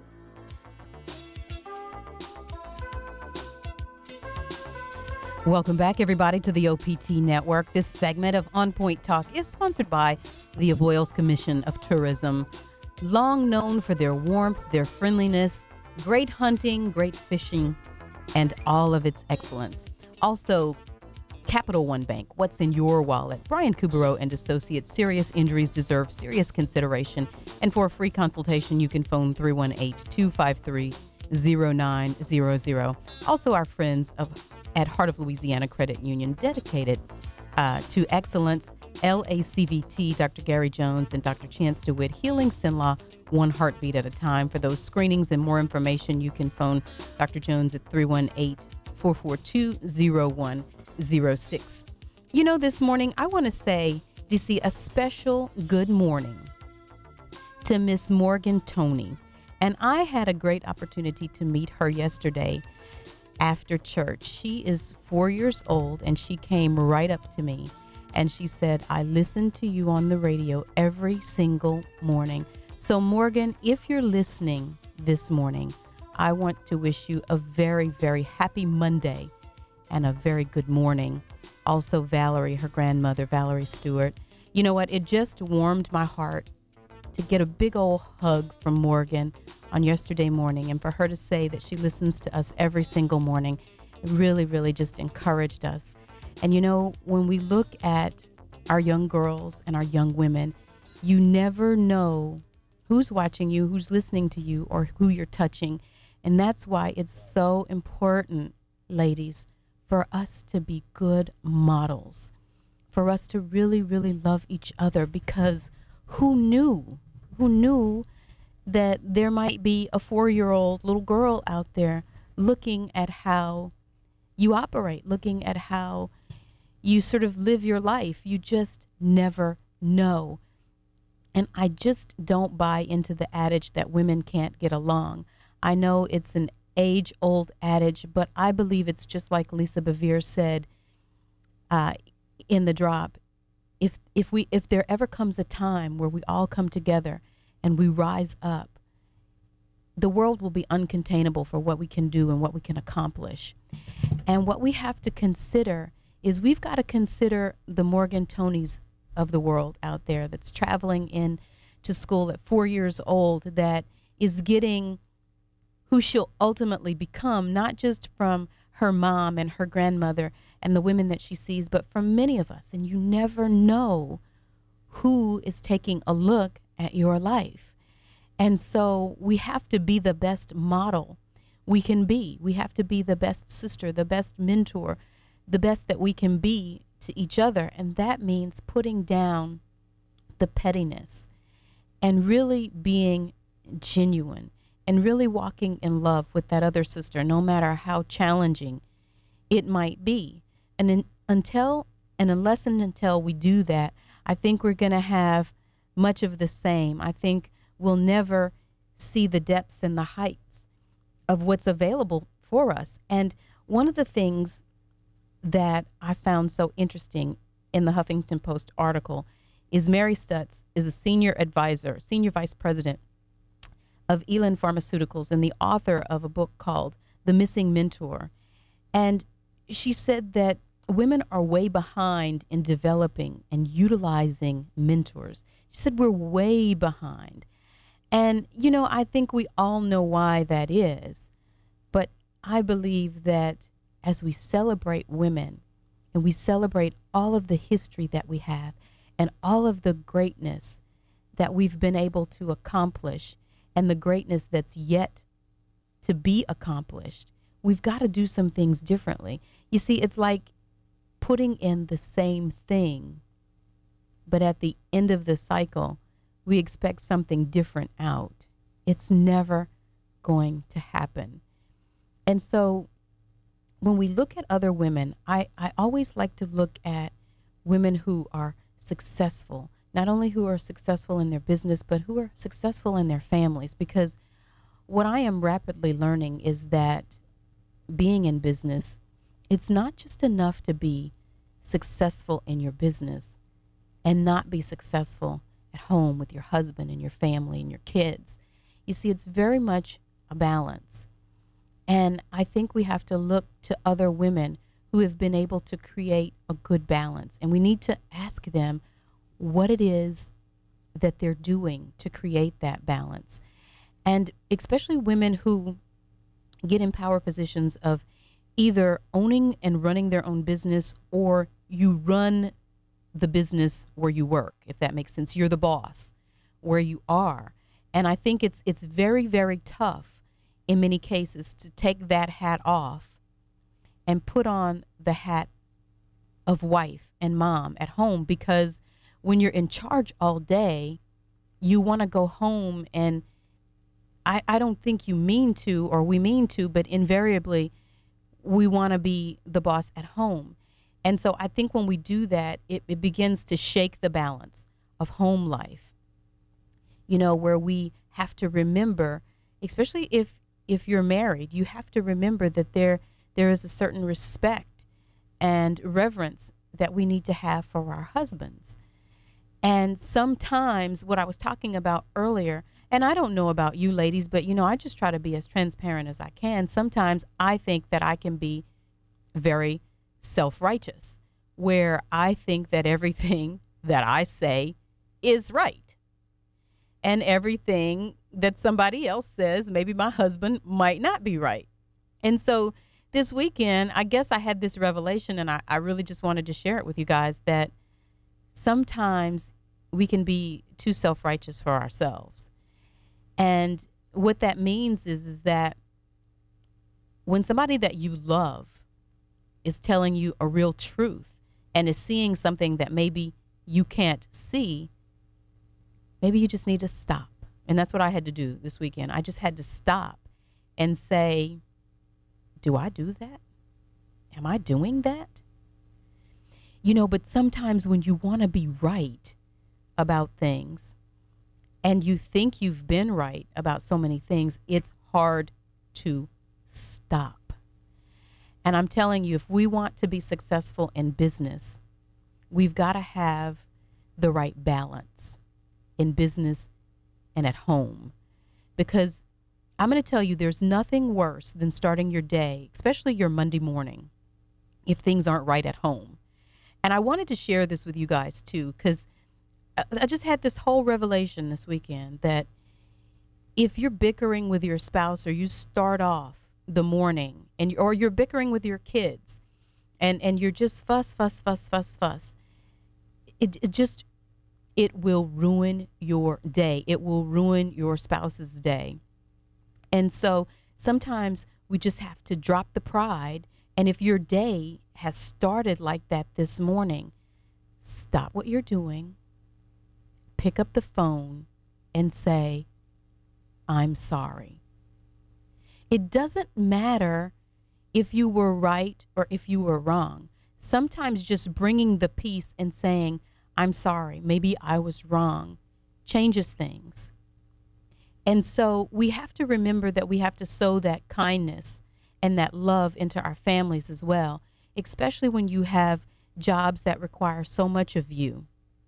Welcome back, everybody, to the O P T Network. This segment of On Point Talk is sponsored by the Avoyelles Commission of Tourism. Long known for their warmth, their friendliness, great hunting, great fishing, and all of its excellence. Also, Capital One Bank, what's in your wallet? Brian Kubero and Associates. Serious injuries deserve serious consideration. And for a free consultation, you can phone three one eight, two five three, zero nine zero zero. Also, our friends of at Heart of Louisiana Credit Union, dedicated uh, to excellence. L A C V T, Doctor Gary Jones and Doctor Chance DeWitt, healing Sinlaw one heartbeat at a time. For those screenings and more information, you can phone Doctor Jones at three one eight, four four two, zero one zero six. You know, this morning, I want to say, D C, a special good morning to Miss Morgan Tony. And I had a great opportunity to meet her yesterday after church. She is four years old, and she came right up to me and she said, I listen to you on the radio every single morning. So Morgan, if you're listening this morning, I want to wish you a very, very happy Monday and a very good morning. Also, Valerie, her grandmother, Valerie Stewart. You know what? It just warmed my heart to get a big old hug from Morgan on yesterday morning, and for her to say that she listens to us every single morning, it really, really just encouraged us. And you know, when we look at our young girls and our young women, you never know who's watching you, who's listening to you, or who you're touching. And that's why it's so important, ladies, for us to be good models, for us to really, really love each other, because who knew, who knew that there might be a four-year-old little girl out there looking at how you operate, looking at how you sort of live your life. You just never know. And I just don't buy into the adage that women can't get along. I know it's an age-old adage, but I believe it's just like Lisa Bevere said uh, in The Drop. If if we if there ever comes a time where we all come together and we rise up, the world will be uncontainable for what we can do and what we can accomplish. And what we have to consider is we've got to consider the Morgan Tonys of the world out there that's traveling in to school at four years old, that is getting who she'll ultimately become, not just from her mom and her grandmother and the women that she sees, but from many of us. And you never know who is taking a look at your life. And so we have to be the best model we can be. We have to be the best sister, the best mentor, the best that we can be to each other. And that means putting down the pettiness and really being genuine and really walking in love with that other sister, no matter how challenging it might be. And in, until and unless and until we do that, I think we're going to have much of the same. I think we'll never see the depths and the heights of what's available for us. And one of the things that I found so interesting in the Huffington Post article is Mary Stutz is a senior advisor, senior vice president of Elan Pharmaceuticals, and the author of a book called The Missing Mentor. And she said that women are way behind in developing and utilizing mentors. She said we're way behind. And, you know, I think we all know why that is. But I believe that as we celebrate women and we celebrate all of the history that we have and all of the greatness that we've been able to accomplish and the greatness that's yet to be accomplished, we've got to do some things differently. You see, it's like putting in the same thing, but at the end of the cycle, we expect something different out. It's never going to happen. And so when we look at other women, I, I always like to look at women who are successful, not only who are successful in their business, but who are successful in their families. Because what I am rapidly learning is that being in business, it's not just enough to be successful in your business and not be successful at home with your husband and your family and your kids. You see, it's very much a balance. And I think we have to look to other women who have been able to create a good balance. And we need to ask them what it is that they're doing to create that balance. And especially women who get in power positions of either owning and running their own business, or you run the business where you work, if that makes sense. You're the boss where you are. And I think it's it's very, very tough in many cases to take that hat off and put on the hat of wife and mom at home, because when you're in charge all day, you want to go home, and I, I don't think you mean to, or we mean to, but invariably we want to be the boss at home. And so I think when we do that, it, it begins to shake the balance of home life, you know, where we have to remember, especially if if you're married, you have to remember that there there is a certain respect and reverence that we need to have for our husbands. And sometimes what I was talking about earlier, and I don't know about you ladies, but, you know, I just try to be as transparent as I can. Sometimes I think that I can be very self-righteous, where I think that everything that I say is right. And everything that somebody else says, maybe my husband, might not be right. And so this weekend, I guess I had this revelation, and I, I really just wanted to share it with you guys, that sometimes we can be too self-righteous for ourselves. And what that means is, is that when somebody that you love is telling you a real truth and is seeing something that maybe you can't see, maybe you just need to stop. And that's what I had to do this weekend. I just had to stop and say, do I do that? Am I doing that? You know, but sometimes when you want to be right about things and you think you've been right about so many things, it's hard to stop. And I'm telling you, if we want to be successful in business, we've got to have the right balance in business and at home. Because I'm going to tell you, there's nothing worse than starting your day, especially your Monday morning, if things aren't right at home. And I wanted to share this with you guys too, because I just had this whole revelation this weekend that if you're bickering with your spouse, or you start off the morning, and or you're bickering with your kids, and, and you're just fuss, fuss, fuss, fuss, fuss, it, it just, it will ruin your day. It will ruin your spouse's day. And so sometimes we just have to drop the pride. And if your day has started like that this morning, stop what you're doing, pick up the phone, and say, I'm sorry. It doesn't matter if you were right or if you were wrong. Sometimes just bringing the peace and saying, I'm sorry, maybe I was wrong, changes things. And so we have to remember that we have to sow that kindness and that love into our families as well, especially when you have jobs that require so much of you.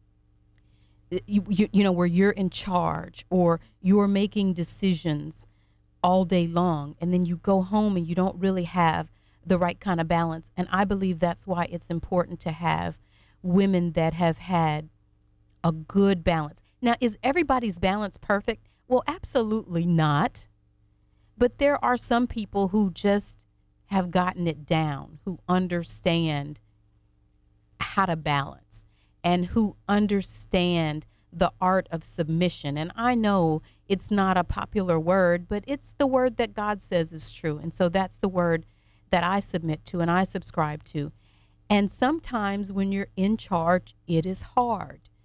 You, you, you know, where you're in charge, or you're making decisions all day long, and then you go home and you don't really have the right kind of balance. And I believe that's why it's important to have women that have had a good balance. Now, is everybody's balance perfect? Well, absolutely not. But there are some people who just have gotten it down, who understand how to balance, and who understand the art of submission. And I know it's not a popular word, but it's the word that God says is true. And so that's the word that I submit to and I subscribe to. And sometimes when you're in charge, it is hard.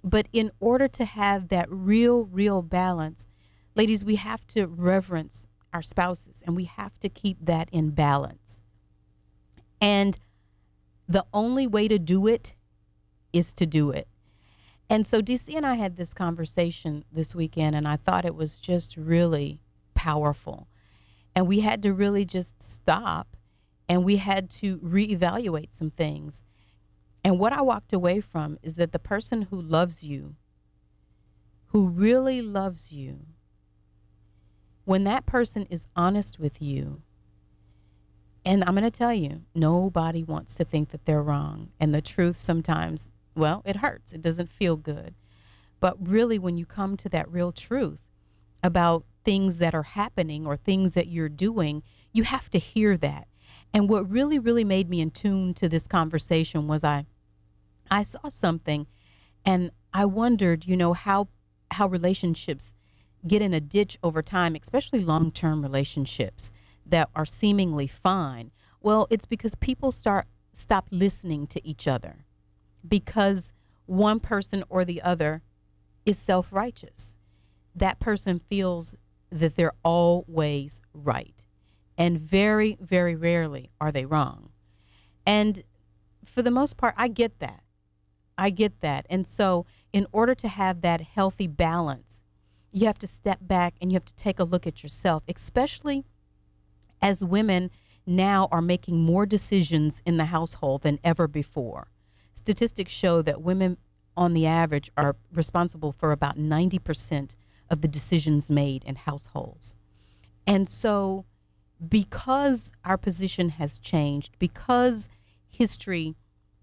But in order to have that real, real balance, ladies, we have to reverence our spouses, and we have to keep that in balance. And the only way to do it is to do it. And so D C and I had this conversation this weekend, and I thought it was just really powerful. And we had to really just stop, and we had to reevaluate some things. And what I walked away from is that the person who loves you, who really loves you, when that person is honest with you, and I'm going to tell you, nobody wants to think that they're wrong. And the truth sometimes, well, it hurts. It doesn't feel good. But really, when you come to that real truth about things that are happening or things that you're doing, you have to hear that. And what really, really made me in tune to this conversation was I I saw something, and I wondered, you know, how how relationships get in a ditch over time, especially long-term relationships that are seemingly fine. Well, it's because people start stop listening to each other because one person or the other is self-righteous. That person feels that they're always right, and very, very rarely are they wrong. And for the most part, I get that. I get that. And so in order to have that healthy balance, you have to step back and you have to take a look at yourself, especially as women now are making more decisions in the household than ever before. Statistics show that women on the average are responsible for about ninety percent of the decisions made in households. And so because our position has changed, because history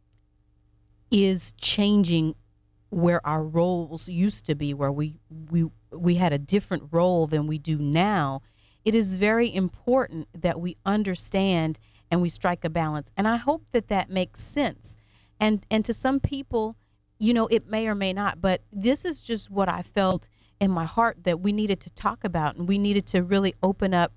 is changing where our roles used to be, where we, we, we had a different role than we do now, it is very important that we understand and we strike a balance. And I hope that that makes sense. And, and to some people, you know, it may or may not, but this is just what I felt in my heart that we needed to talk about, and we needed to really open up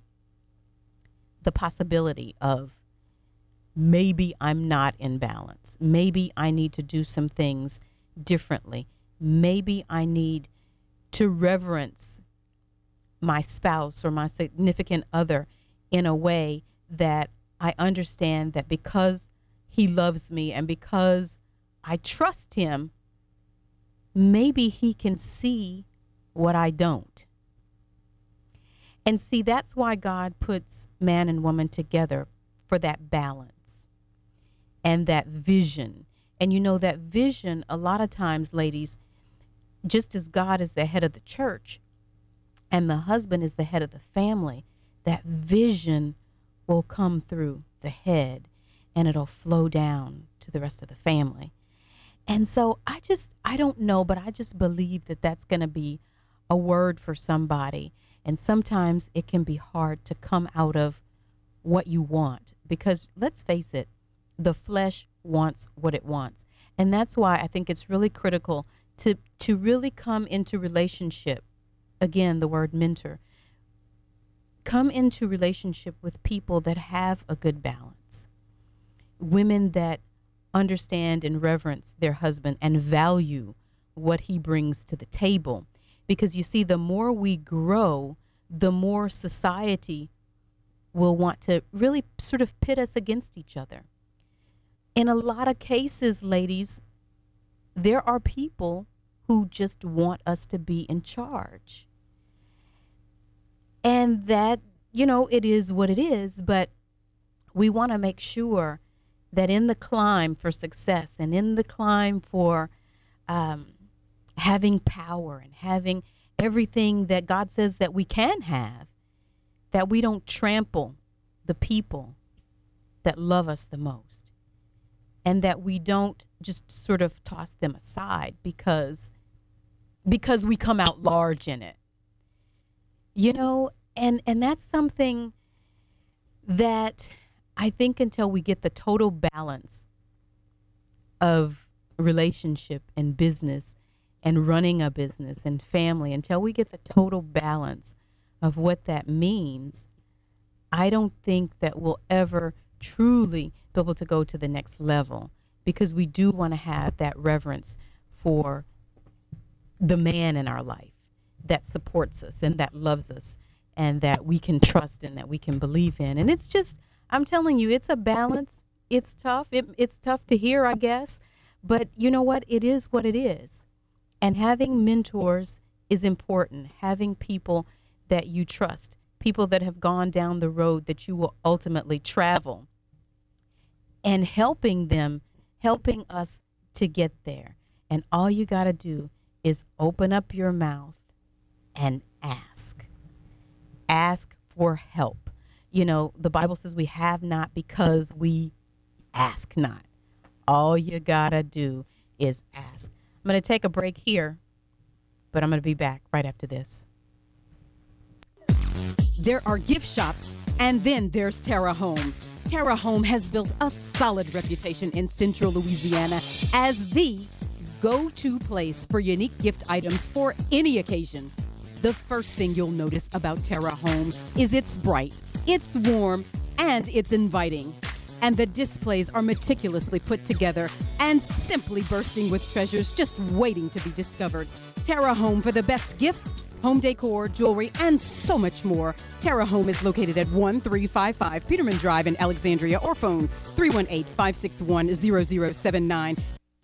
the possibility of maybe I'm not in balance. Maybe I need to do some things differently. Maybe I need to reverence my spouse or my significant other in a way that I understand that because he loves me and because I trust him, maybe he can see what I don't. And see, that's why God puts man and woman together, for that balance and that vision. And you know, that vision, a lot of times, ladies, just as God is the head of the church and the husband is the head of the family, that vision will come through the head and it'll flow down to the rest of the family. And so I just, I don't know, but I just believe that that's going to be a word for somebody. And sometimes it can be hard to come out of what you want, because let's face it, the flesh wants what it wants. And that's why I think it's really critical to, to really come into relationship. Again, the word mentor. Come into relationship with people that have a good balance. Women that understand and reverence their husband and value what he brings to the table. Because you see, the more we grow, the more society will want to really sort of pit us against each other. In a lot of cases, ladies, there are people who just want us to be in charge. And that, you know, it is what it is, but we want to make sure that in the climb for success and in the climb for um, having power and having everything that God says that we can have, that we don't trample the people that love us the most, and that we don't just sort of toss them aside because because we come out large in it. You know, and and that's something that I think until we get the total balance of relationship and business and running a business and family, until we get the total balance of what that means, I don't think that we'll ever truly be able to go to the next level, because we do want to have that reverence for the man in our life that supports us and that loves us and that we can trust and that we can believe in. And it's just, I'm telling you, it's a balance. It's tough. It, it's tough to hear, I guess. But you know what? It is what it is. And having mentors is important. Having people that you trust, people that have gone down the road that you will ultimately travel, and helping them, helping us to get there. And all you got to do is open up your mouth and ask. Ask for help. You know, the Bible says we have not because we ask not. All you got to do is ask. I'm going to take a break here, but I'm going to be back right after this. There are gift shops, and then there's Terra Home. Terra Home has built a solid reputation in Central Louisiana as the go-to place for unique gift items for any occasion. The first thing you'll notice about Terra Home is it's bright, it's warm, and it's inviting. And the displays are meticulously put together and simply bursting with treasures just waiting to be discovered. Terra Home for the best gifts, home decor, jewelry, and so much more. Terra Home is located at one three five five Peterman Drive in Alexandria, or phone three one eight, five six one, zero zero seven nine.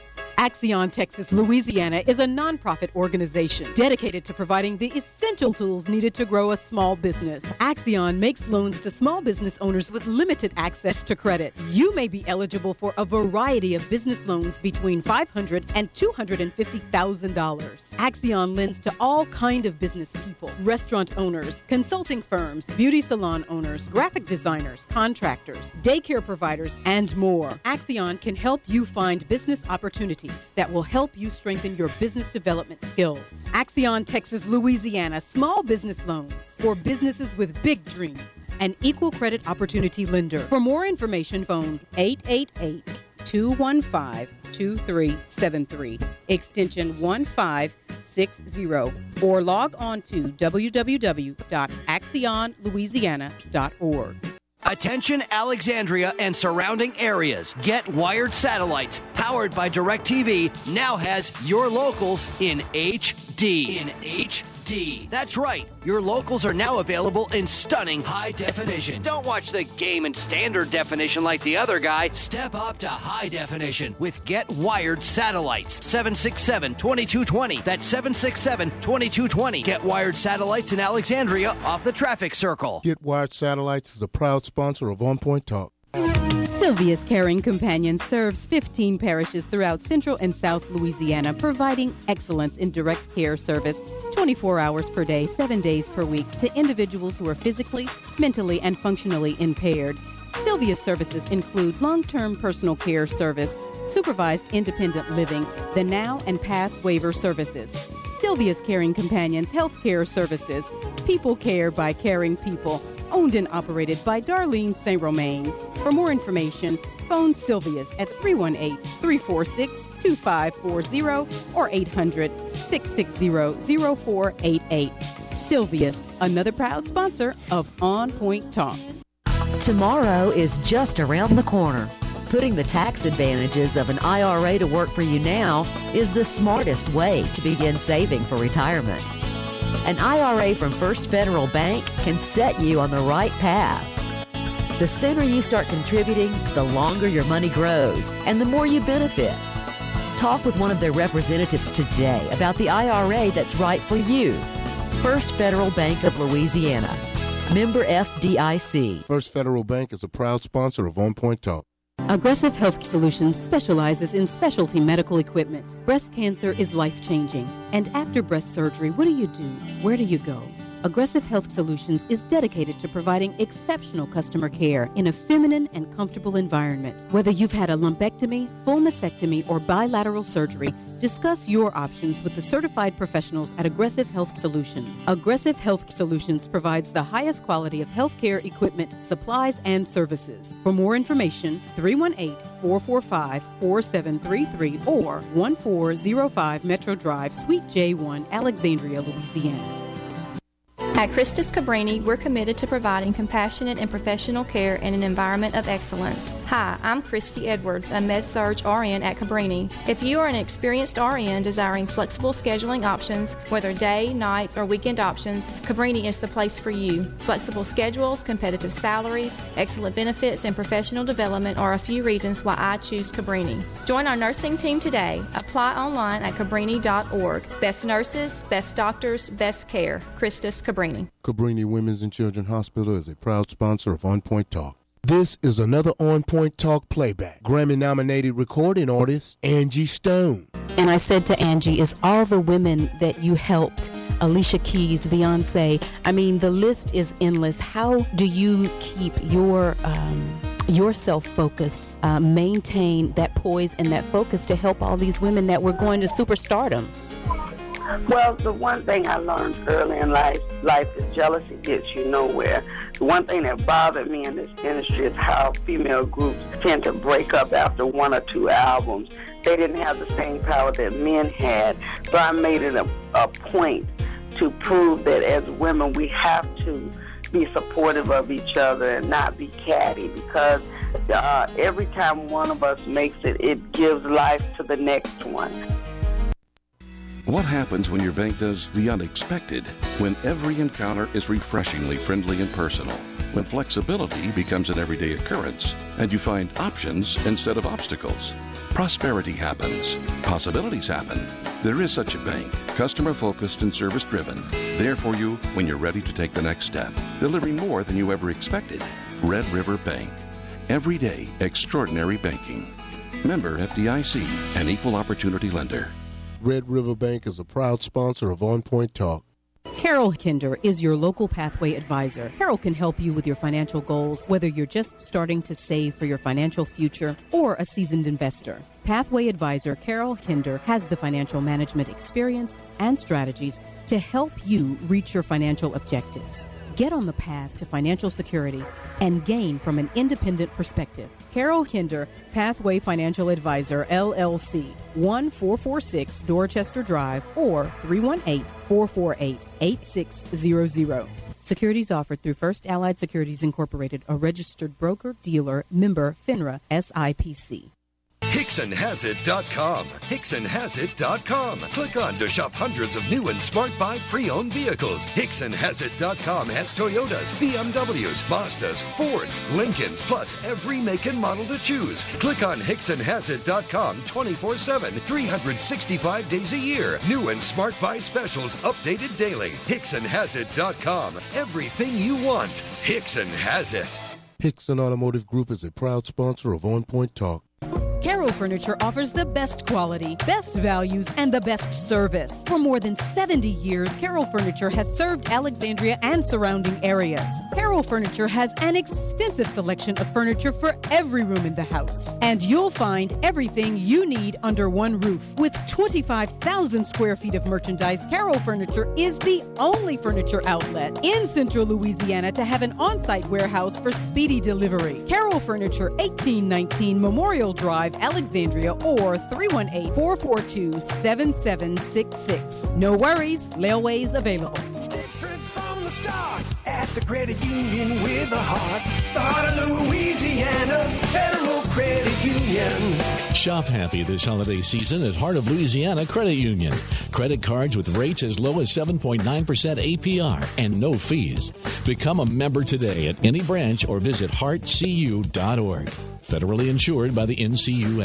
Axion Texas Louisiana is a nonprofit organization dedicated to providing the essential tools needed to grow a small business. Axion makes loans to small business owners with limited access to credit. You may be eligible for a variety of business loans between five hundred thousand dollars and two hundred fifty thousand dollars. Axion lends to all kind of business people: restaurant owners, consulting firms, beauty salon owners, graphic designers, contractors, daycare providers, and more. Axion can help you find business opportunities that will help you strengthen your business development skills. Axion Texas Louisiana Small Business Loans for businesses with big dreams. An equal credit opportunity lender. For more information, phone eight eight eight, two one five, two three seven three, extension one five six zero, or log on to w w w dot axion louisiana dot org. Attention Alexandria and surrounding areas. Get Wired Satellites, powered by DirecTV, now has your locals in H D. In H D. That's right. Your locals are now available in stunning high definition. Don't watch the game in standard definition like the other guy. Step up to high definition with Get Wired Satellites. seven six seven, two two two zero. That's seven six seven, two two two zero. Get Wired Satellites in Alexandria off the traffic circle. Get Wired Satellites is a proud sponsor of On Point Talk. Sylvia's Caring Companion serves fifteen parishes throughout Central and South Louisiana, providing excellence in direct care service twenty-four hours per day, seven days per week to individuals who are physically, mentally, and functionally impaired. Sylvia's services include long-term personal care service, supervised independent living, the now and past waiver services. Sylvia's Caring Companions Health Care Services, people care by caring people, owned and operated by Darlene Saint Romain. For more information, phone Sylvia's at three one eight, three four six, two five four zero or eight hundred, six six zero, zero four eight eight. Sylvia's, another proud sponsor of On Point Talk. Tomorrow is just around the corner. Putting the tax advantages of an I R A to work for you now is the smartest way to begin saving for retirement. An I R A from First Federal Bank can set you on the right path. The sooner you start contributing, the longer your money grows and the more you benefit. Talk with one of their representatives today about the I R A that's right for you. First Federal Bank of Louisiana. Member F D I C. First Federal Bank is a proud sponsor of On Point Talk. Aggressive Health Solutions specializes in specialty medical equipment. Breast cancer is life-changing. And after breast surgery, what do you do? Where do you go? Aggressive Health Solutions is dedicated to providing exceptional customer care in a feminine and comfortable environment. Whether you've had a lumpectomy, full mastectomy, or bilateral surgery, discuss your options with the certified professionals at Aggressive Health Solutions. Aggressive Health Solutions provides the highest quality of healthcare equipment, supplies, and services. For more information, three one eight, four four five, four seven three three or one four zero five Metro Drive, Suite J one, Alexandria, Louisiana. At Christus Cabrini, we're committed to providing compassionate and professional care in an environment of excellence. Hi, I'm Christy Edwards, a Med-Surg R N at Cabrini. If you are an experienced R N desiring flexible scheduling options, whether day, nights, or weekend options, Cabrini is the place for you. Flexible schedules, competitive salaries, excellent benefits, and professional development are a few reasons why I choose Cabrini. Join our nursing team today. Apply online at cabrini dot org. Best nurses, best doctors, best care. Christus Cabrini. Cabrini Women's and Children's Hospital is a proud sponsor of On Point Talk. This is another On Point Talk playback. Grammy-nominated recording artist Angie Stone. And I said to Angie, is all the women that you helped, Alicia Keys, Beyonce, I mean, the list is endless. How do you keep your um, yourself focused, uh, maintain that poise and that focus to help all these women that were going to superstardom? Well, the one thing I learned early in life, life is jealousy gets you nowhere. The one thing that bothered me in this industry is how female groups tend to break up after one or two albums. They didn't have the same power that men had. So I made it a, a point to prove that as women we have to be supportive of each other and not be catty, because uh, every time one of us makes it, it gives life to the next one. What happens when your bank does the unexpected? When every encounter is refreshingly friendly and personal? When flexibility becomes an everyday occurrence and you find options instead of obstacles? Prosperity happens. Possibilities happen. There is such a bank, customer-focused and service-driven, there for you when you're ready to take the next step, delivering more than you ever expected. Red River Bank. Everyday, extraordinary banking. Member F D I C, an equal opportunity lender. Red River Bank is a proud sponsor of On Point Talk. Carol Kinder is your local Pathway advisor. Carol can help you with your financial goals, whether you're just starting to save for your financial future or a seasoned investor. Pathway advisor Carol Kinder has the financial management experience and strategies to help you reach your financial objectives. Get on the path to financial security and gain from an independent perspective. Carol Hinder, Pathway Financial Advisor, L L C, one four four six Dorchester Drive, or three one eight, four four eight, eight six zero zero. Securities offered through First Allied Securities Incorporated, a registered broker, dealer, member, FINRA, S I P C. Hickson Has It dot com. Hickson Has It dot com. Click on to shop hundreds of new and smart buy pre-owned vehicles. Hickson Has It dot com has Toyotas, B M Ws, Mazdas, Fords, Lincolns, plus every make and model to choose. Click on Hickson Has It dot com twenty-four seven, three hundred sixty-five days a year. New and smart buy specials updated daily. Hickson Has It dot com. Everything you want. Hickson has it. Hickson Automotive Group is a proud sponsor of On Point Talk. Carol Furniture offers the best quality, best values, and the best service. For more than seventy years, Carol Furniture has served Alexandria and surrounding areas. Carol Furniture has an extensive selection of furniture for every room in the house. And you'll find everything you need under one roof. With twenty-five thousand square feet of merchandise, Carol Furniture is the only furniture outlet in Central Louisiana to have an on-site warehouse for speedy delivery. Carol Furniture, eighteen nineteen Memorial Drive, Alexandria, or three one eight, four four two, seven seven six six. No worries, layaway's available. Different from the start at the credit union with a heart. The heart of Louisiana, Federal Credit Union. Shop happy this holiday season at Heart of Louisiana Credit Union. Credit cards with rates as low as seven point nine percent A P R and no fees. Become a member today at any branch or visit heart c u dot org. Federally insured by the N C U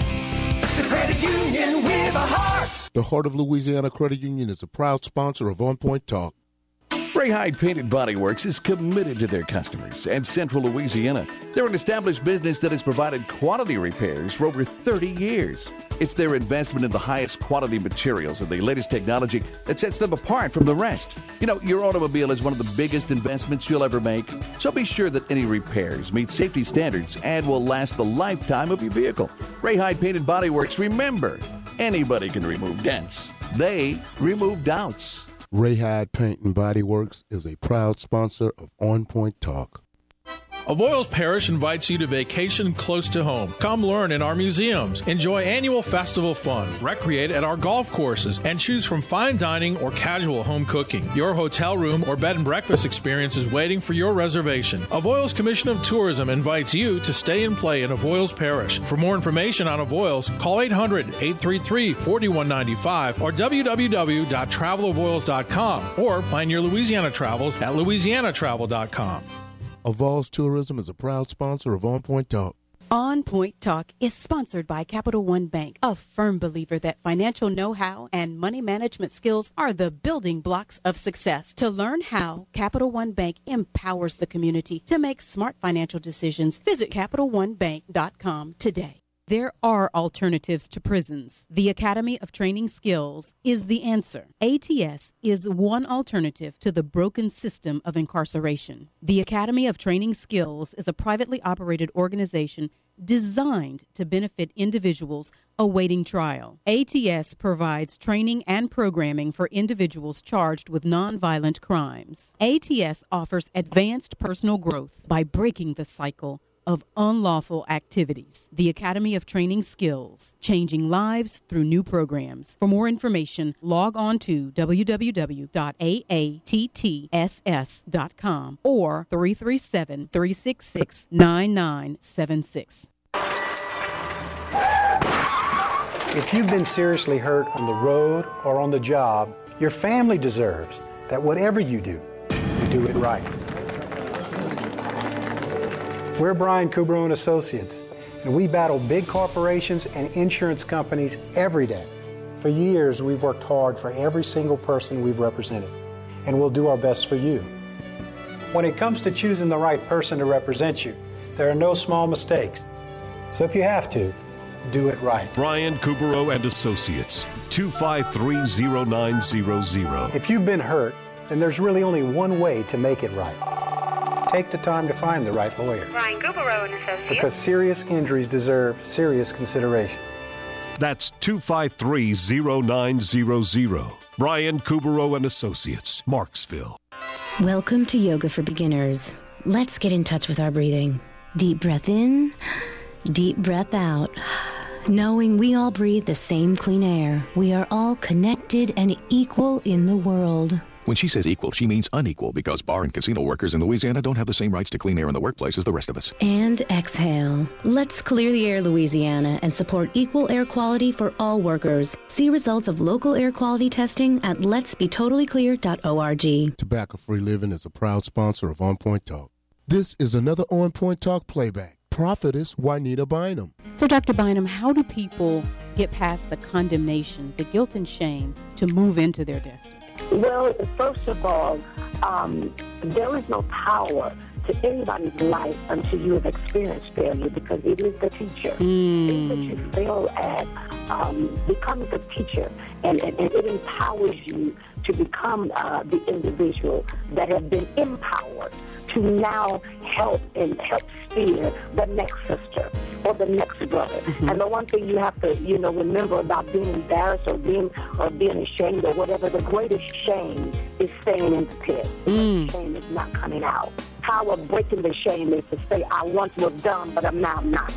A. The Credit Union with a heart. The Heart of Louisiana Credit Union is a proud sponsor of On Point Talk. Ray Hyde Painted Body Works is committed to their customers and Central Louisiana. They're an established business that has provided quality repairs for over thirty years. It's their investment in the highest quality materials and the latest technology that sets them apart from the rest. You know, your automobile is one of the biggest investments you'll ever make, so be sure that any repairs meet safety standards and will last the lifetime of your vehicle. Ray Hyde Painted Body Works, remember, anybody can remove dents. They remove doubts. Ray Hyde Paint and Body Works is a proud sponsor of On Point Talk. Avoyles Parish invites you to vacation close to home. Come learn in our museums, enjoy annual festival fun, recreate at our golf courses, and choose from fine dining or casual home cooking. Your hotel room or bed and breakfast experience is waiting for your reservation. Avoyles Commission of Tourism invites you to stay and play in Avoyles Parish. For more information on Avoyles, call eight hundred, eight three three, four one nine five or w w w dot travel avoyles dot com or plan your Louisiana travels at louisiana travel dot com. Avoyles Tourism is a proud sponsor of On Point Talk. On Point Talk is sponsored by Capital One Bank, a firm believer that financial know-how and money management skills are the building blocks of success. To learn how Capital One Bank empowers the community to make smart financial decisions, visit capital one bank dot com today. There are alternatives to prisons. The Academy of Training Skills is the answer. A T S is one alternative to the broken system of incarceration. The Academy of Training Skills is a privately operated organization designed to benefit individuals awaiting trial. A T S provides training and programming for individuals charged with nonviolent crimes. A T S offers advanced personal growth by breaking the cycle of unlawful activities. The Academy of Training Skills, changing lives through new programs. For more information, log on to w w w dot a a t t s s dot com or three three seven, three six six, nine nine seven six. If you've been seriously hurt on the road or on the job, your family deserves that whatever you do, you do it right. We're Brian Kubro and Associates, and we battle big corporations and insurance companies every day. For years, we've worked hard for every single person we've represented, and we'll do our best for you. When it comes to choosing the right person to represent you, there are no small mistakes. So if you have to, do it right. Brian Kubro and Associates, two five three, zero nine zero zero. If you've been hurt, then there's really only one way to make it right. Take the time to find the right lawyer. Brian Kubro and Associates. Because serious injuries deserve serious consideration. That's two five three, zero nine zero zero. Brian Kubro and Associates, Marksville. Welcome to Yoga for Beginners. Let's get in touch with our breathing. Deep breath in, deep breath out. Knowing we all breathe the same clean air, we are all connected and equal in the world. When she says equal, she means unequal because bar and casino workers in Louisiana don't have the same rights to clean air in the workplace as the rest of us. And exhale. Let's clear the air, Louisiana, and support equal air quality for all workers. See results of local air quality testing at lets be totally clear dot org. Tobacco-Free Living is a proud sponsor of On Point Talk. This is another On Point Talk playback. Prophetess Juanita Bynum. So, Doctor Bynum, how do people get past the condemnation, the guilt and shame to move into their destiny? Well, first of all, um, there is no power to anybody's life until you have experienced failure, because it is the teacher. Mm. Things that you fail at um, becomes the teacher, and, and, and it empowers you to become uh, the individual that has been empowered to now help and help steer the next sister or the next brother. Mm-hmm. And the one thing you have to, you know, remember about being embarrassed or being or being ashamed or whatever, the greatest shame is staying in the pit. Mm. The shame is not coming out. How of breaking the shame is to say, I once was dumb, but I'm now not.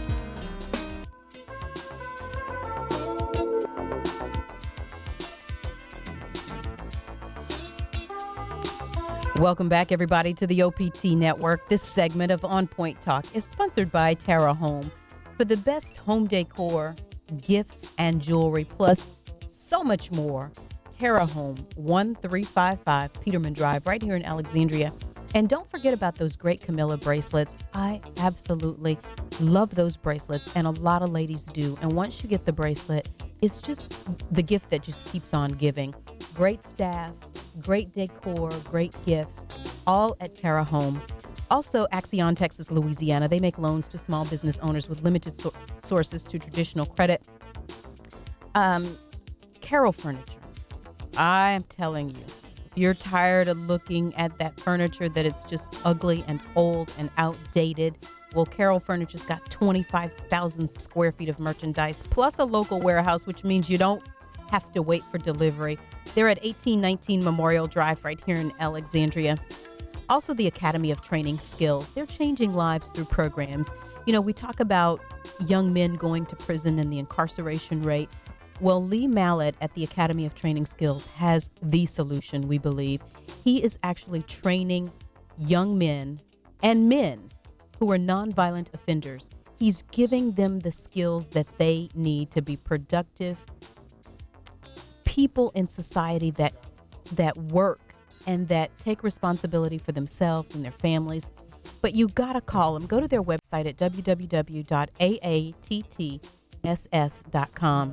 Welcome back, everybody, to the O P T Network. This segment of On Point Talk is sponsored by Terra Home. For the best home decor, gifts, and jewelry, plus so much more, Terra Home, one three five five Peterman Drive, right here in Alexandria. And don't forget about those great Camilla bracelets. I absolutely love those bracelets, and a lot of ladies do. And once you get the bracelet, it's just the gift that just keeps on giving. Great staff, great decor, great gifts, all at Terra Home. Also, Axion, Texas, Louisiana. They make loans to small business owners with limited so- sources to traditional credit. Um, Carroll Furniture. I'm telling you, if you're tired of looking at that furniture that it's just ugly and old and outdated, well, Carroll Furniture's got twenty-five thousand square feet of merchandise, plus a local warehouse, which means you don't have to wait for delivery. They're at eighteen nineteen Memorial Drive right here in Alexandria. Also, the Academy of Training Skills. They're changing lives through programs. You know, we talk about young men going to prison and the incarceration rate. Well, Lee Mallet at the Academy of Training Skills has the solution, we believe. He is actually training young men and men who are nonviolent offenders. He's giving them the skills that they need to be productive people in society that that work and that take responsibility for themselves and their families. But you got to call them. Go to their website at w w w dot a a t t s s dot com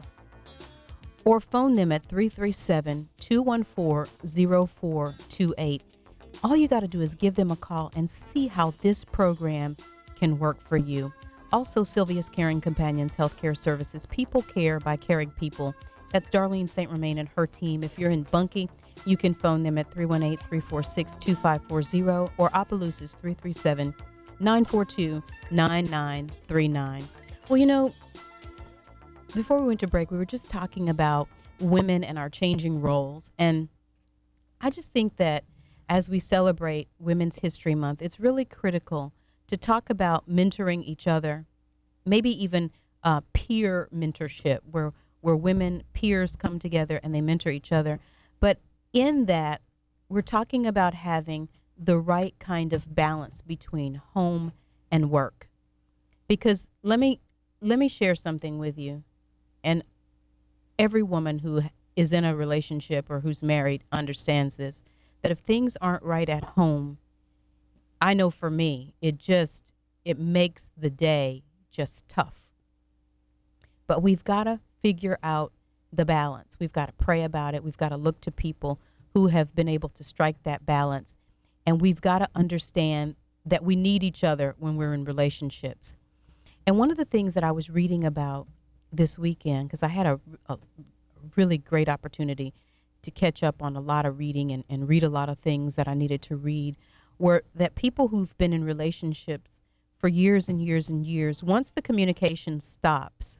or phone them at three three seven, two one four, zero four two eight. All you got to do is give them a call and see how this program can work for you. Also, Sylvia's Caring Companions Healthcare Services. People care by caring people. That's Darlene Saint Romain and her team. If you're in Bunkie, you can phone them at three one eight, three four six, two five four zero or Opelousas three three seven, nine four two, nine nine three nine. Well, you know, before we went to break, we were just talking about women and our changing roles. And I just think that as we celebrate Women's History Month, it's really critical to talk about mentoring each other, maybe even uh, peer mentorship, where where women peers come together and they mentor each other. But in that, we're talking about having the right kind of balance between home and work. Because let me let me share something with you. And every woman who is in a relationship or who's married understands this, that if things aren't right at home, I know for me, it just, it makes the day just tough. But we've got to figure out the balance. We've got to pray about it. We've got to look to people who have been able to strike that balance. And we've got to understand that we need each other when we're in relationships. And one of the things that I was reading about this weekend, because I had a, a really great opportunity to catch up on a lot of reading and, and read a lot of things that I needed to read, were that people who've been in relationships for years and years and years, once the communication stops,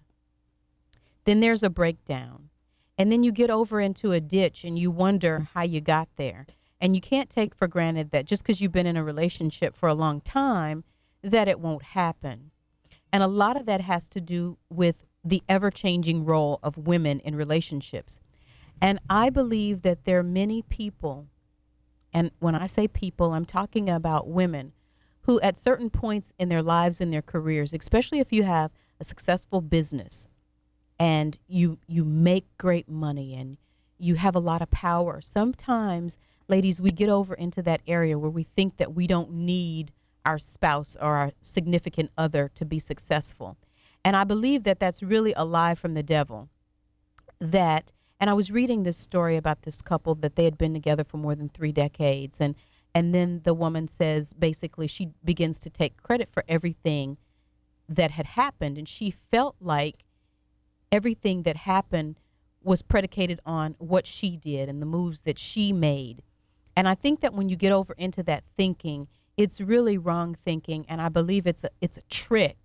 then there's a breakdown. And then you get over into a ditch and you wonder how you got there. And you can't take for granted that just because you've been in a relationship for a long time, that it won't happen. And a lot of that has to do with the ever-changing role of women in relationships. And I believe that there are many people, and when I say people, I'm talking about women, who at certain points in their lives and their careers, especially if you have a successful business and you you make great money and you have a lot of power, sometimes, ladies, we get over into that area where we think that we don't need our spouse or our significant other to be successful. And I believe that that's really a lie from the devil. That, and I was reading this story about this couple that they had been together for more than three decades. And, and then the woman says, basically, she begins to take credit for everything that had happened. And she felt like everything that happened was predicated on what she did and the moves that she made. And I think that when you get over into that thinking, it's really wrong thinking. And I believe it's a, it's a trick.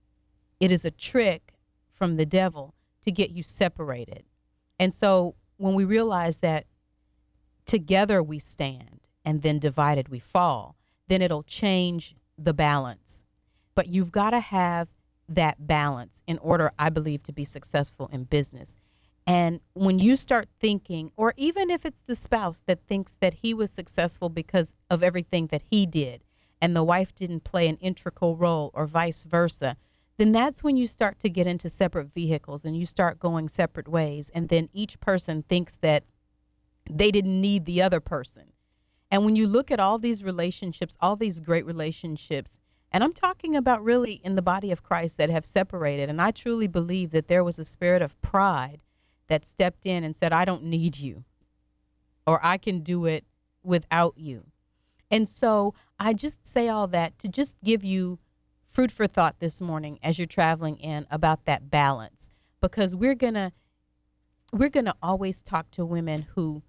It is a trick from the devil to get you separated. And so when we realize that together we stand and then divided we fall, then it'll change the balance. But you've got to have that balance in order, I believe, to be successful in business. And when you start thinking, or even if it's the spouse that thinks that he was successful because of everything that he did, and the wife didn't play an integral role or vice versa, then that's when you start to get into separate vehicles and you start going separate ways. And then each person thinks that they didn't need the other person. And when you look at all these relationships, all these great relationships, and I'm talking about really in the body of Christ that have separated, and I truly believe that there was a spirit of pride that stepped in and said, I don't need you, or I can do it without you. And so I just say all that to just give you food for thought this morning as you're traveling in about that balance, because we're gonna we're gonna always talk to women who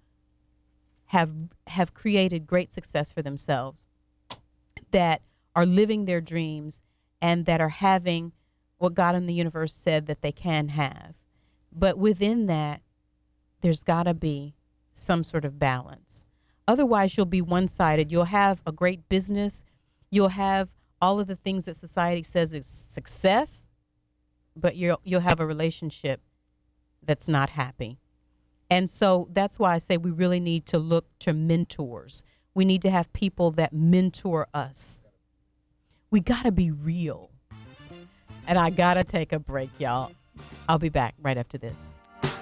have have created great success for themselves, that are living their dreams, and that are having what God in the universe said that they can have. But within that, there's got to be some sort of balance. Otherwise, you'll be one-sided. You'll have a great business. You'll have all of the things that society says is success, but you'll, you'll have a relationship that's not happy. And so that's why I say we really need to look to mentors. We need to have people that mentor us. We got to be real. And I got to take a break, y'all. I'll be back right after this.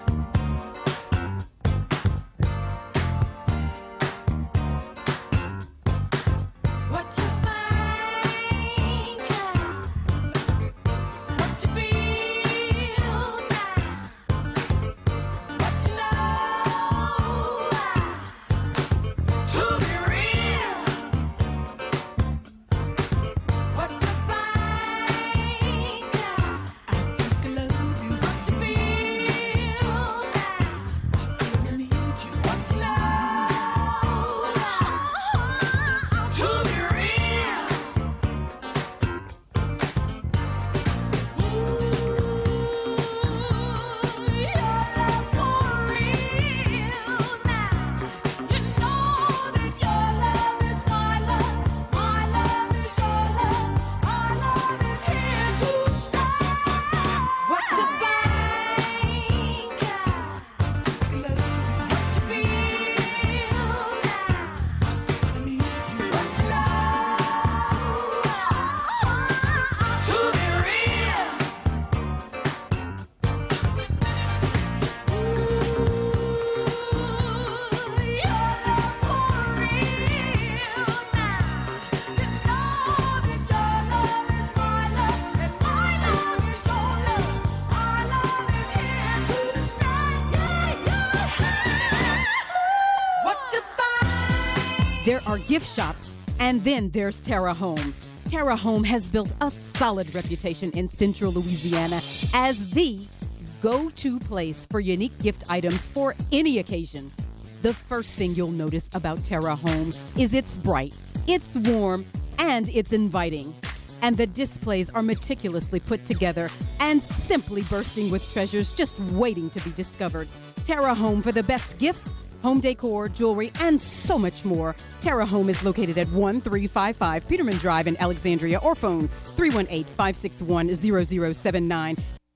There are gift shops, and then there's Terra Home. Terra Home has built a solid reputation in Central Louisiana as the go-to place for unique gift items for any occasion. The first thing you'll notice about Terra Home is it's bright, it's warm, and it's inviting. And the displays are meticulously put together and simply bursting with treasures just waiting to be discovered. Terra Home for the best gifts, home decor, jewelry, and so much more. Terra Home is located at one three five five Peterman Drive in Alexandria, or phone three one eight, five six one, zero zero seven nine.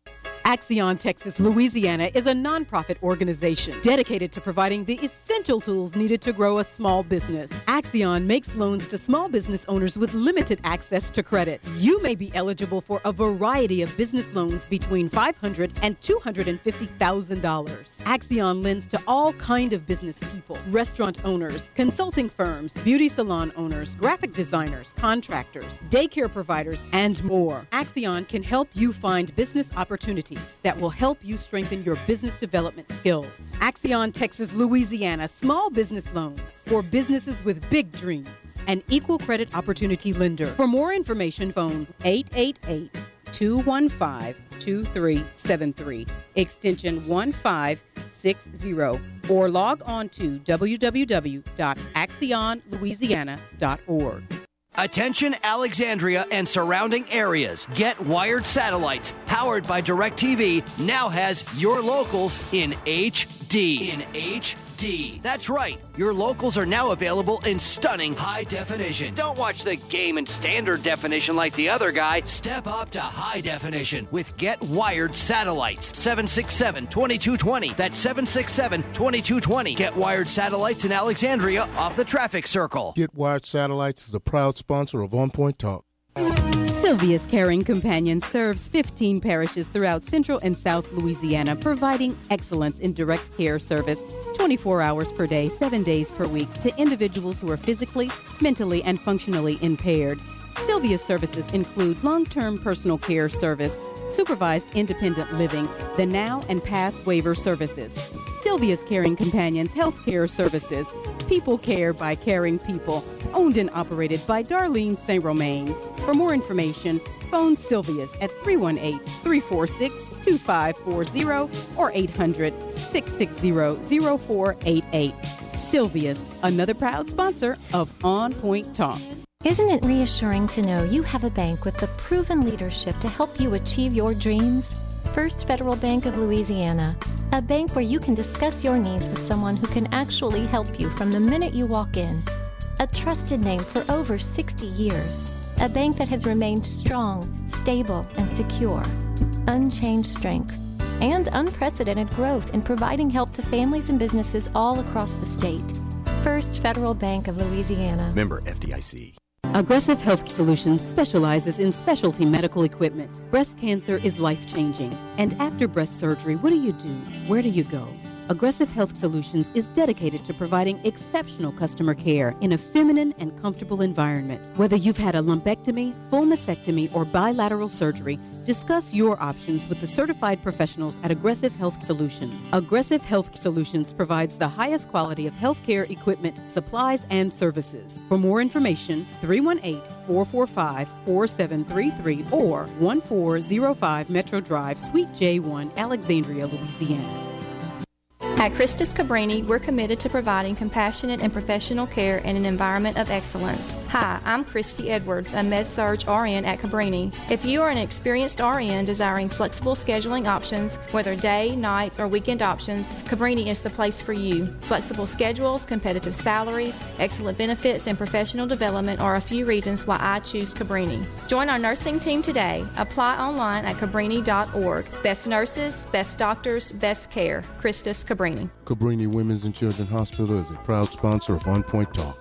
Axion Texas Louisiana is a nonprofit organization dedicated to providing the essential tools needed to grow a small business. Axion makes loans to small business owners with limited access to credit. You may be eligible for a variety of business loans between five hundred thousand dollars and two hundred fifty thousand dollars. Axion lends to all kind of business people: restaurant owners, consulting firms, beauty salon owners, graphic designers, contractors, daycare providers, and more. Axion can help you find business opportunities that will help you strengthen your business development skills. Axion Texas Louisiana Small Business Loans for businesses with big dreams. An equal credit opportunity lender. For more information, phone eight eight eight, two one five, two three seven three, extension one five six zero, or log on to w w w dot axion louisiana dot org. Attention Alexandria and surrounding areas. Get Wired Satellites, powered by DirecTV, now has your locals in H D. In H D. That's right. Your locals are now available in stunning high definition. Don't watch the game in standard definition like the other guy. Step up to high definition with Get Wired Satellites. seven six seven, two two two zero. That's seven six seven, two two two zero. Get Wired Satellites in Alexandria off the traffic circle. Get Wired Satellites is a proud sponsor of On Point Talk. Sylvia's Caring Companion serves fifteen parishes throughout Central and South Louisiana, providing excellence in direct care service twenty-four hours per day, seven days per week to individuals who are physically, mentally, and functionally impaired. Sylvia's services include long-term personal care service, supervised independent living, the now and past waiver services. Sylvia's Caring Companions Healthcare Services, people care by caring people, owned and operated by Darlene Saint Romain. For more information, phone Sylvia's at three one eight, three four six, two five four zero or eight hundred, six six zero, zero four eight eight. Sylvia's, another proud sponsor of On Point Talk. Isn't it reassuring to know you have a bank with the proven leadership to help you achieve your dreams? First Federal Bank of Louisiana, a bank where you can discuss your needs with someone who can actually help you from the minute you walk in. A trusted name for over sixty years. A bank that has remained strong, stable, and secure. Unchanged strength and unprecedented growth in providing help to families and businesses all across the state. First Federal Bank of Louisiana. Member F D I C. Aggressive Health Solutions specializes in specialty medical equipment. Breast cancer is life-changing. And after breast surgery, what do you do? Where do you go? Aggressive Health Solutions is dedicated to providing exceptional customer care in a feminine and comfortable environment. Whether you've had a lumpectomy, full mastectomy, or bilateral surgery, discuss your options with the certified professionals at Aggressive Health Solutions. Aggressive Health Solutions provides the highest quality of healthcare equipment, supplies, and services. For more information, three one eight, four four five, four seven three three or one four zero five Metro Drive, Suite J one, Alexandria, Louisiana. At Christus Cabrini, we're committed to providing compassionate and professional care in an environment of excellence. Hi, I'm Christy Edwards, a Med-Surg R N at Cabrini. If you are an experienced R N desiring flexible scheduling options, whether day, nights, or weekend options, Cabrini is the place for you. Flexible schedules, competitive salaries, excellent benefits, and professional development are a few reasons why I choose Cabrini. Join our nursing team today. Apply online at cabrini dot org. Best nurses, best doctors, best care. Christus Cabrini. Cabrini Women's and Children's Hospital is a proud sponsor of On Point Talk.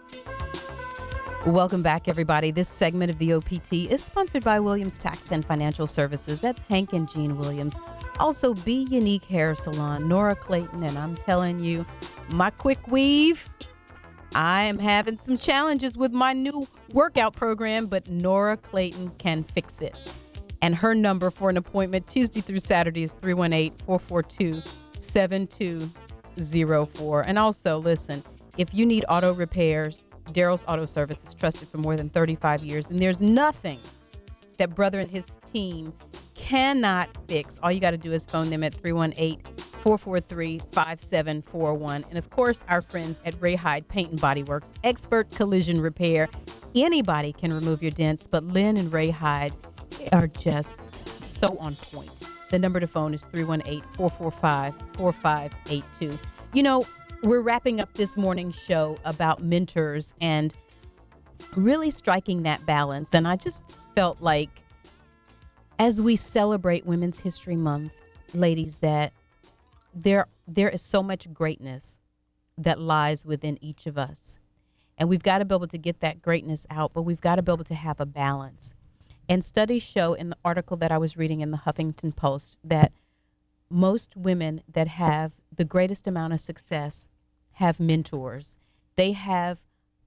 Welcome back, everybody. This segment of the O P T is sponsored by Williams Tax and Financial Services. That's Hank and Jean Williams. Also, Be Unique Hair Salon, Nora Clayton. And I'm telling you, my quick weave, I am having some challenges with my new workout program, but Nora Clayton can fix it. And her number for an appointment Tuesday through Saturday is three one eight, four four two, seven two zero four. And also, listen, if you need auto repairs, Daryl's Auto Service is trusted for more than thirty-five years, and there's nothing that Brother and his team cannot fix. All you got to do is phone them at three one eight, four four three, five seven four one. And of course, our friends at Ray Hyde Paint and Body Works, expert collision repair. Anybody can remove your dents, but Lynn and Ray Hyde are just so on point. The number to phone is three one eight, four four five, four five eight two. You know, we're wrapping up this morning's show about mentors and really striking that balance. And I just felt like as we celebrate Women's History Month, ladies, that there there is so much greatness that lies within each of us. And we've got to be able to get that greatness out, but we've got to be able to have a balance. And studies show in the article that I was reading in the Huffington Post that most women that have the greatest amount of success have mentors. They have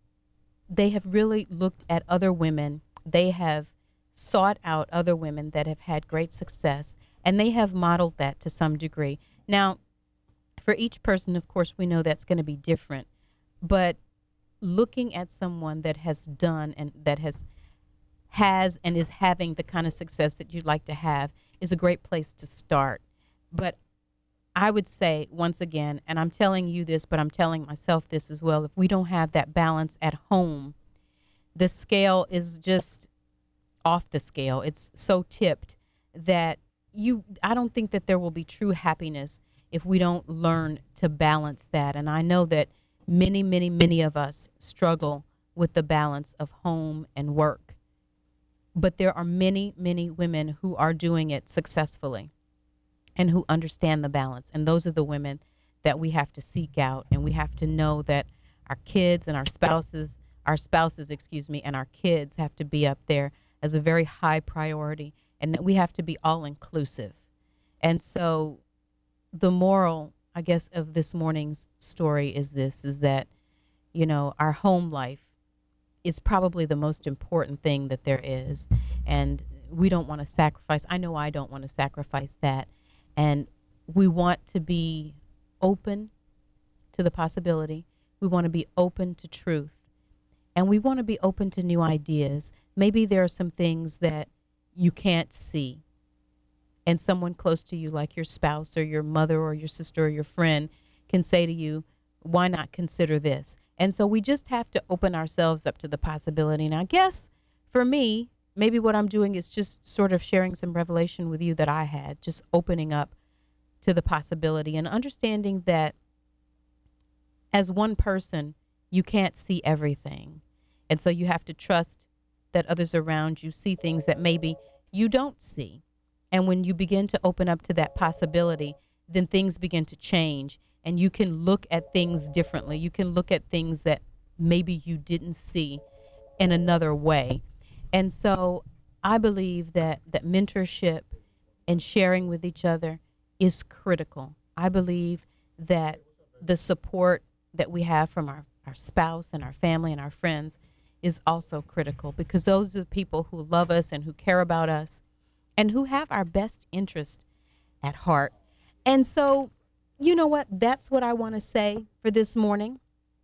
they have really looked at other women. They have sought out other women that have had great success, and they have modeled that to some degree. Now, for each person, of course, we know that's going to be different, but looking at someone that has done and that has has and is having the kind of success that you'd like to have is a great place to start. But I would say, once again, and I'm telling you this, but I'm telling myself this as well, if we don't have that balance at home, the scale is just off the scale. It's so tipped that you, I don't think that there will be true happiness if we don't learn to balance that. And I know that many, many, many of us struggle with the balance of home and work. But there are many, many women who are doing it successfully and who understand the balance. And those are the women that we have to seek out. And we have to know that our kids and our spouses, our spouses, excuse me, and our kids have to be up there as a very high priority, and that we have to be all inclusive. And so the moral, I guess, of this morning's story is this, is that, you know, our home life is probably the most important thing that there is. And we don't want to sacrifice. I know I don't want to sacrifice that. And we want to be open to the possibility. We want to be open to truth. And we want to be open to new ideas. Maybe there are some things that you can't see. And someone close to you, like your spouse or your mother or your sister or your friend, can say to you, why not consider this? And so we just have to open ourselves up to the possibility. And I guess for me, maybe what I'm doing is just sort of sharing some revelation with you that I had, just opening up to the possibility and understanding that as one person, you can't see everything. And so you have to trust that others around you see things that maybe you don't see. And when you begin to open up to that possibility, then things begin to change and you can look at things differently. You can look at things that maybe you didn't see in another way. And so I believe that, that mentorship and sharing with each other is critical. I believe that the support that we have from our, our spouse and our family and our friends is also critical, because those are the people who love us and who care about us and who have our best interest at heart. And so, you know what? That's what I want to say for this morning.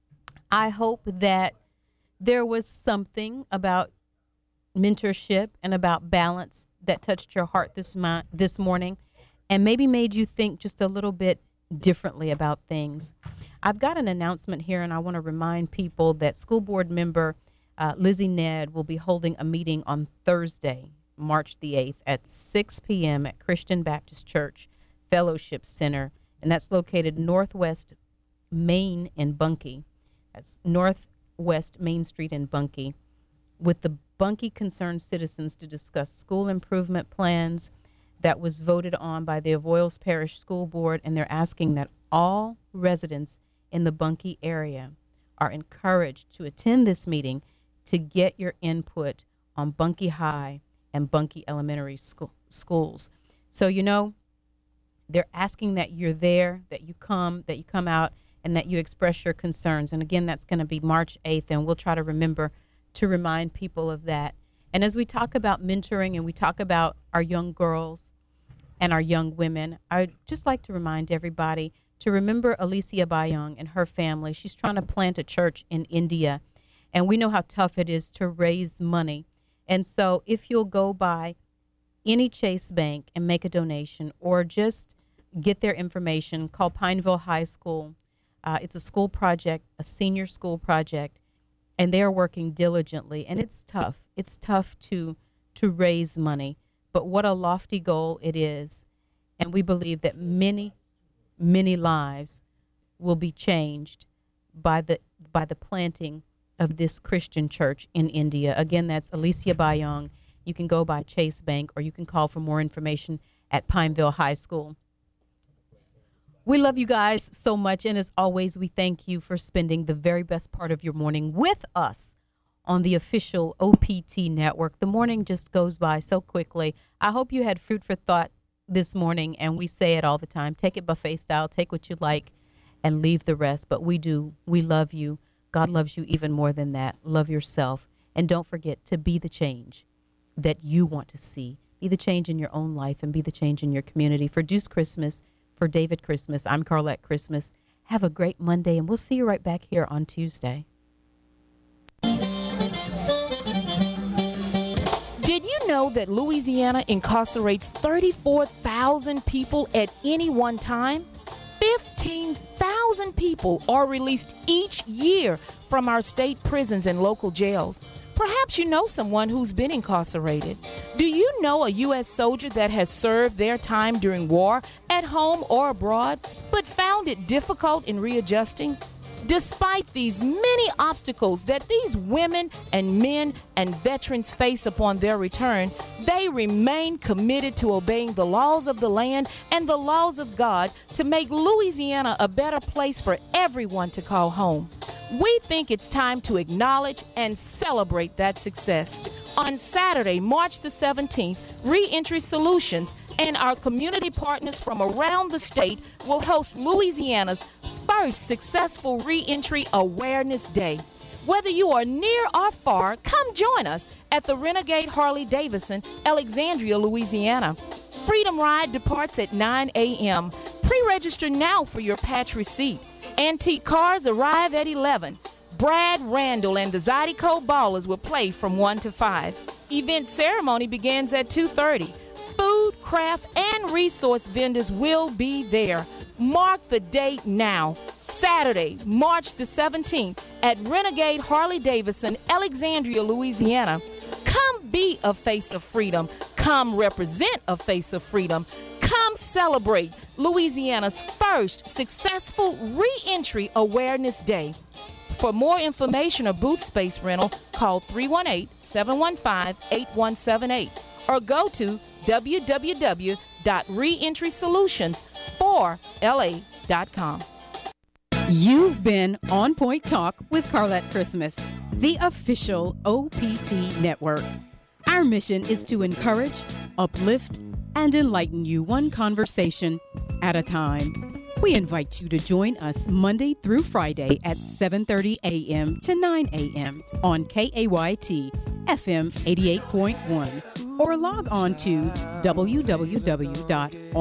I hope that there was something about mentorship and about balance that touched your heart this mo- this morning and maybe made you think just a little bit differently about things. I've got an announcement here, and I want to remind people that school board member uh, Lizzie Ned will be holding a meeting on Thursday, March the eighth at six p.m. at Christian Baptist Church Fellowship Center, and that's located Northwest Main in Bunkie. That's Northwest Main Street in Bunkie, with the Bunkie Concerned Citizens to discuss school improvement plans that was voted on by the Avoyles Parish School Board, and they're asking that all residents in the Bunkie area are encouraged to attend this meeting to get your input on Bunkie High and Bunkie Elementary school, schools. So, you know, they're asking that you're there, that you come, that you come out, and that you express your concerns. And again, that's going to be March eighth, and we'll try to remember to remind people of that. And as we talk about mentoring and we talk about our young girls and our young women, I'd just like to remind everybody to remember Alicia Bayong and her family. She's trying to plant a church in India, and we know how tough it is to raise money. And so if you'll go by any Chase Bank and make a donation, or just get their information, call Pineville High School. Uh, it's a school project, a senior school project, and they're working diligently. And it's tough. It's tough to to raise money, but what a lofty goal it is. And we believe that many, many lives will be changed by the by the planting of this Christian church in India. Again, that's Alicia Bayong. You can go by Chase Bank, or you can call for more information at Pineville High School. We love you guys so much, and as always, we thank you for spending the very best part of your morning with us on the official O P T network. The morning just goes by so quickly. I hope you had food for thought this morning, and we say it all the time. Take it buffet style. Take what you like and leave the rest. But we do. We love you. God loves you even more than that. Love yourself. And don't forget to be the change that you want to see. Be the change in your own life and be the change in your community. For Deuce Christmas, for David Christmas, I'm Carlette Christmas. Have a great Monday, and we'll see you right back here on Tuesday. Did you know that Louisiana incarcerates thirty-four thousand people at any one time? fifteen thousand people are released each year from our state prisons and local jails. Perhaps you know someone who's been incarcerated. Do you know a U S soldier that has served their time during war at home or abroad, but found it difficult in readjusting? Despite these many obstacles that these women and men and veterans face upon their return, they remain committed to obeying the laws of the land and the laws of God to make Louisiana a better place for everyone to call home. We think it's time to acknowledge and celebrate that success. On Saturday, March the seventeenth, Reentry Solutions and our community partners from around the state will host Louisiana's first successful Reentry Awareness Day. Whether you are near or far, come join us at the Renegade Harley-Davidson, Alexandria, Louisiana. Freedom Ride departs at nine a.m. Pre-register now for your patch receipt. Antique cars arrive at eleven. Brad Randall and the Zydeco Ballers will play from one to five. Event ceremony begins at two thirty. Food, craft, and resource vendors will be there. Mark the date now. Saturday, March the seventeenth at Renegade Harley-Davidson, Alexandria, Louisiana. Come be a face of freedom. Come represent a face of freedom. Come celebrate Louisiana's first successful Reentry Awareness Day. For more information or booth space rental, call three one eight, seven one five, eight one seven eight or go to w w w dot reentry solutions for l a dot com. You've been On Point Talk with Carlette Christmas, the official O P T network. Our mission is to encourage, uplift, and enlighten you one conversation at a time. We invite you to join us Monday through Friday at seven thirty a.m. to nine a.m. on K A Y T F M eighty-eight point one or log on to w w w dot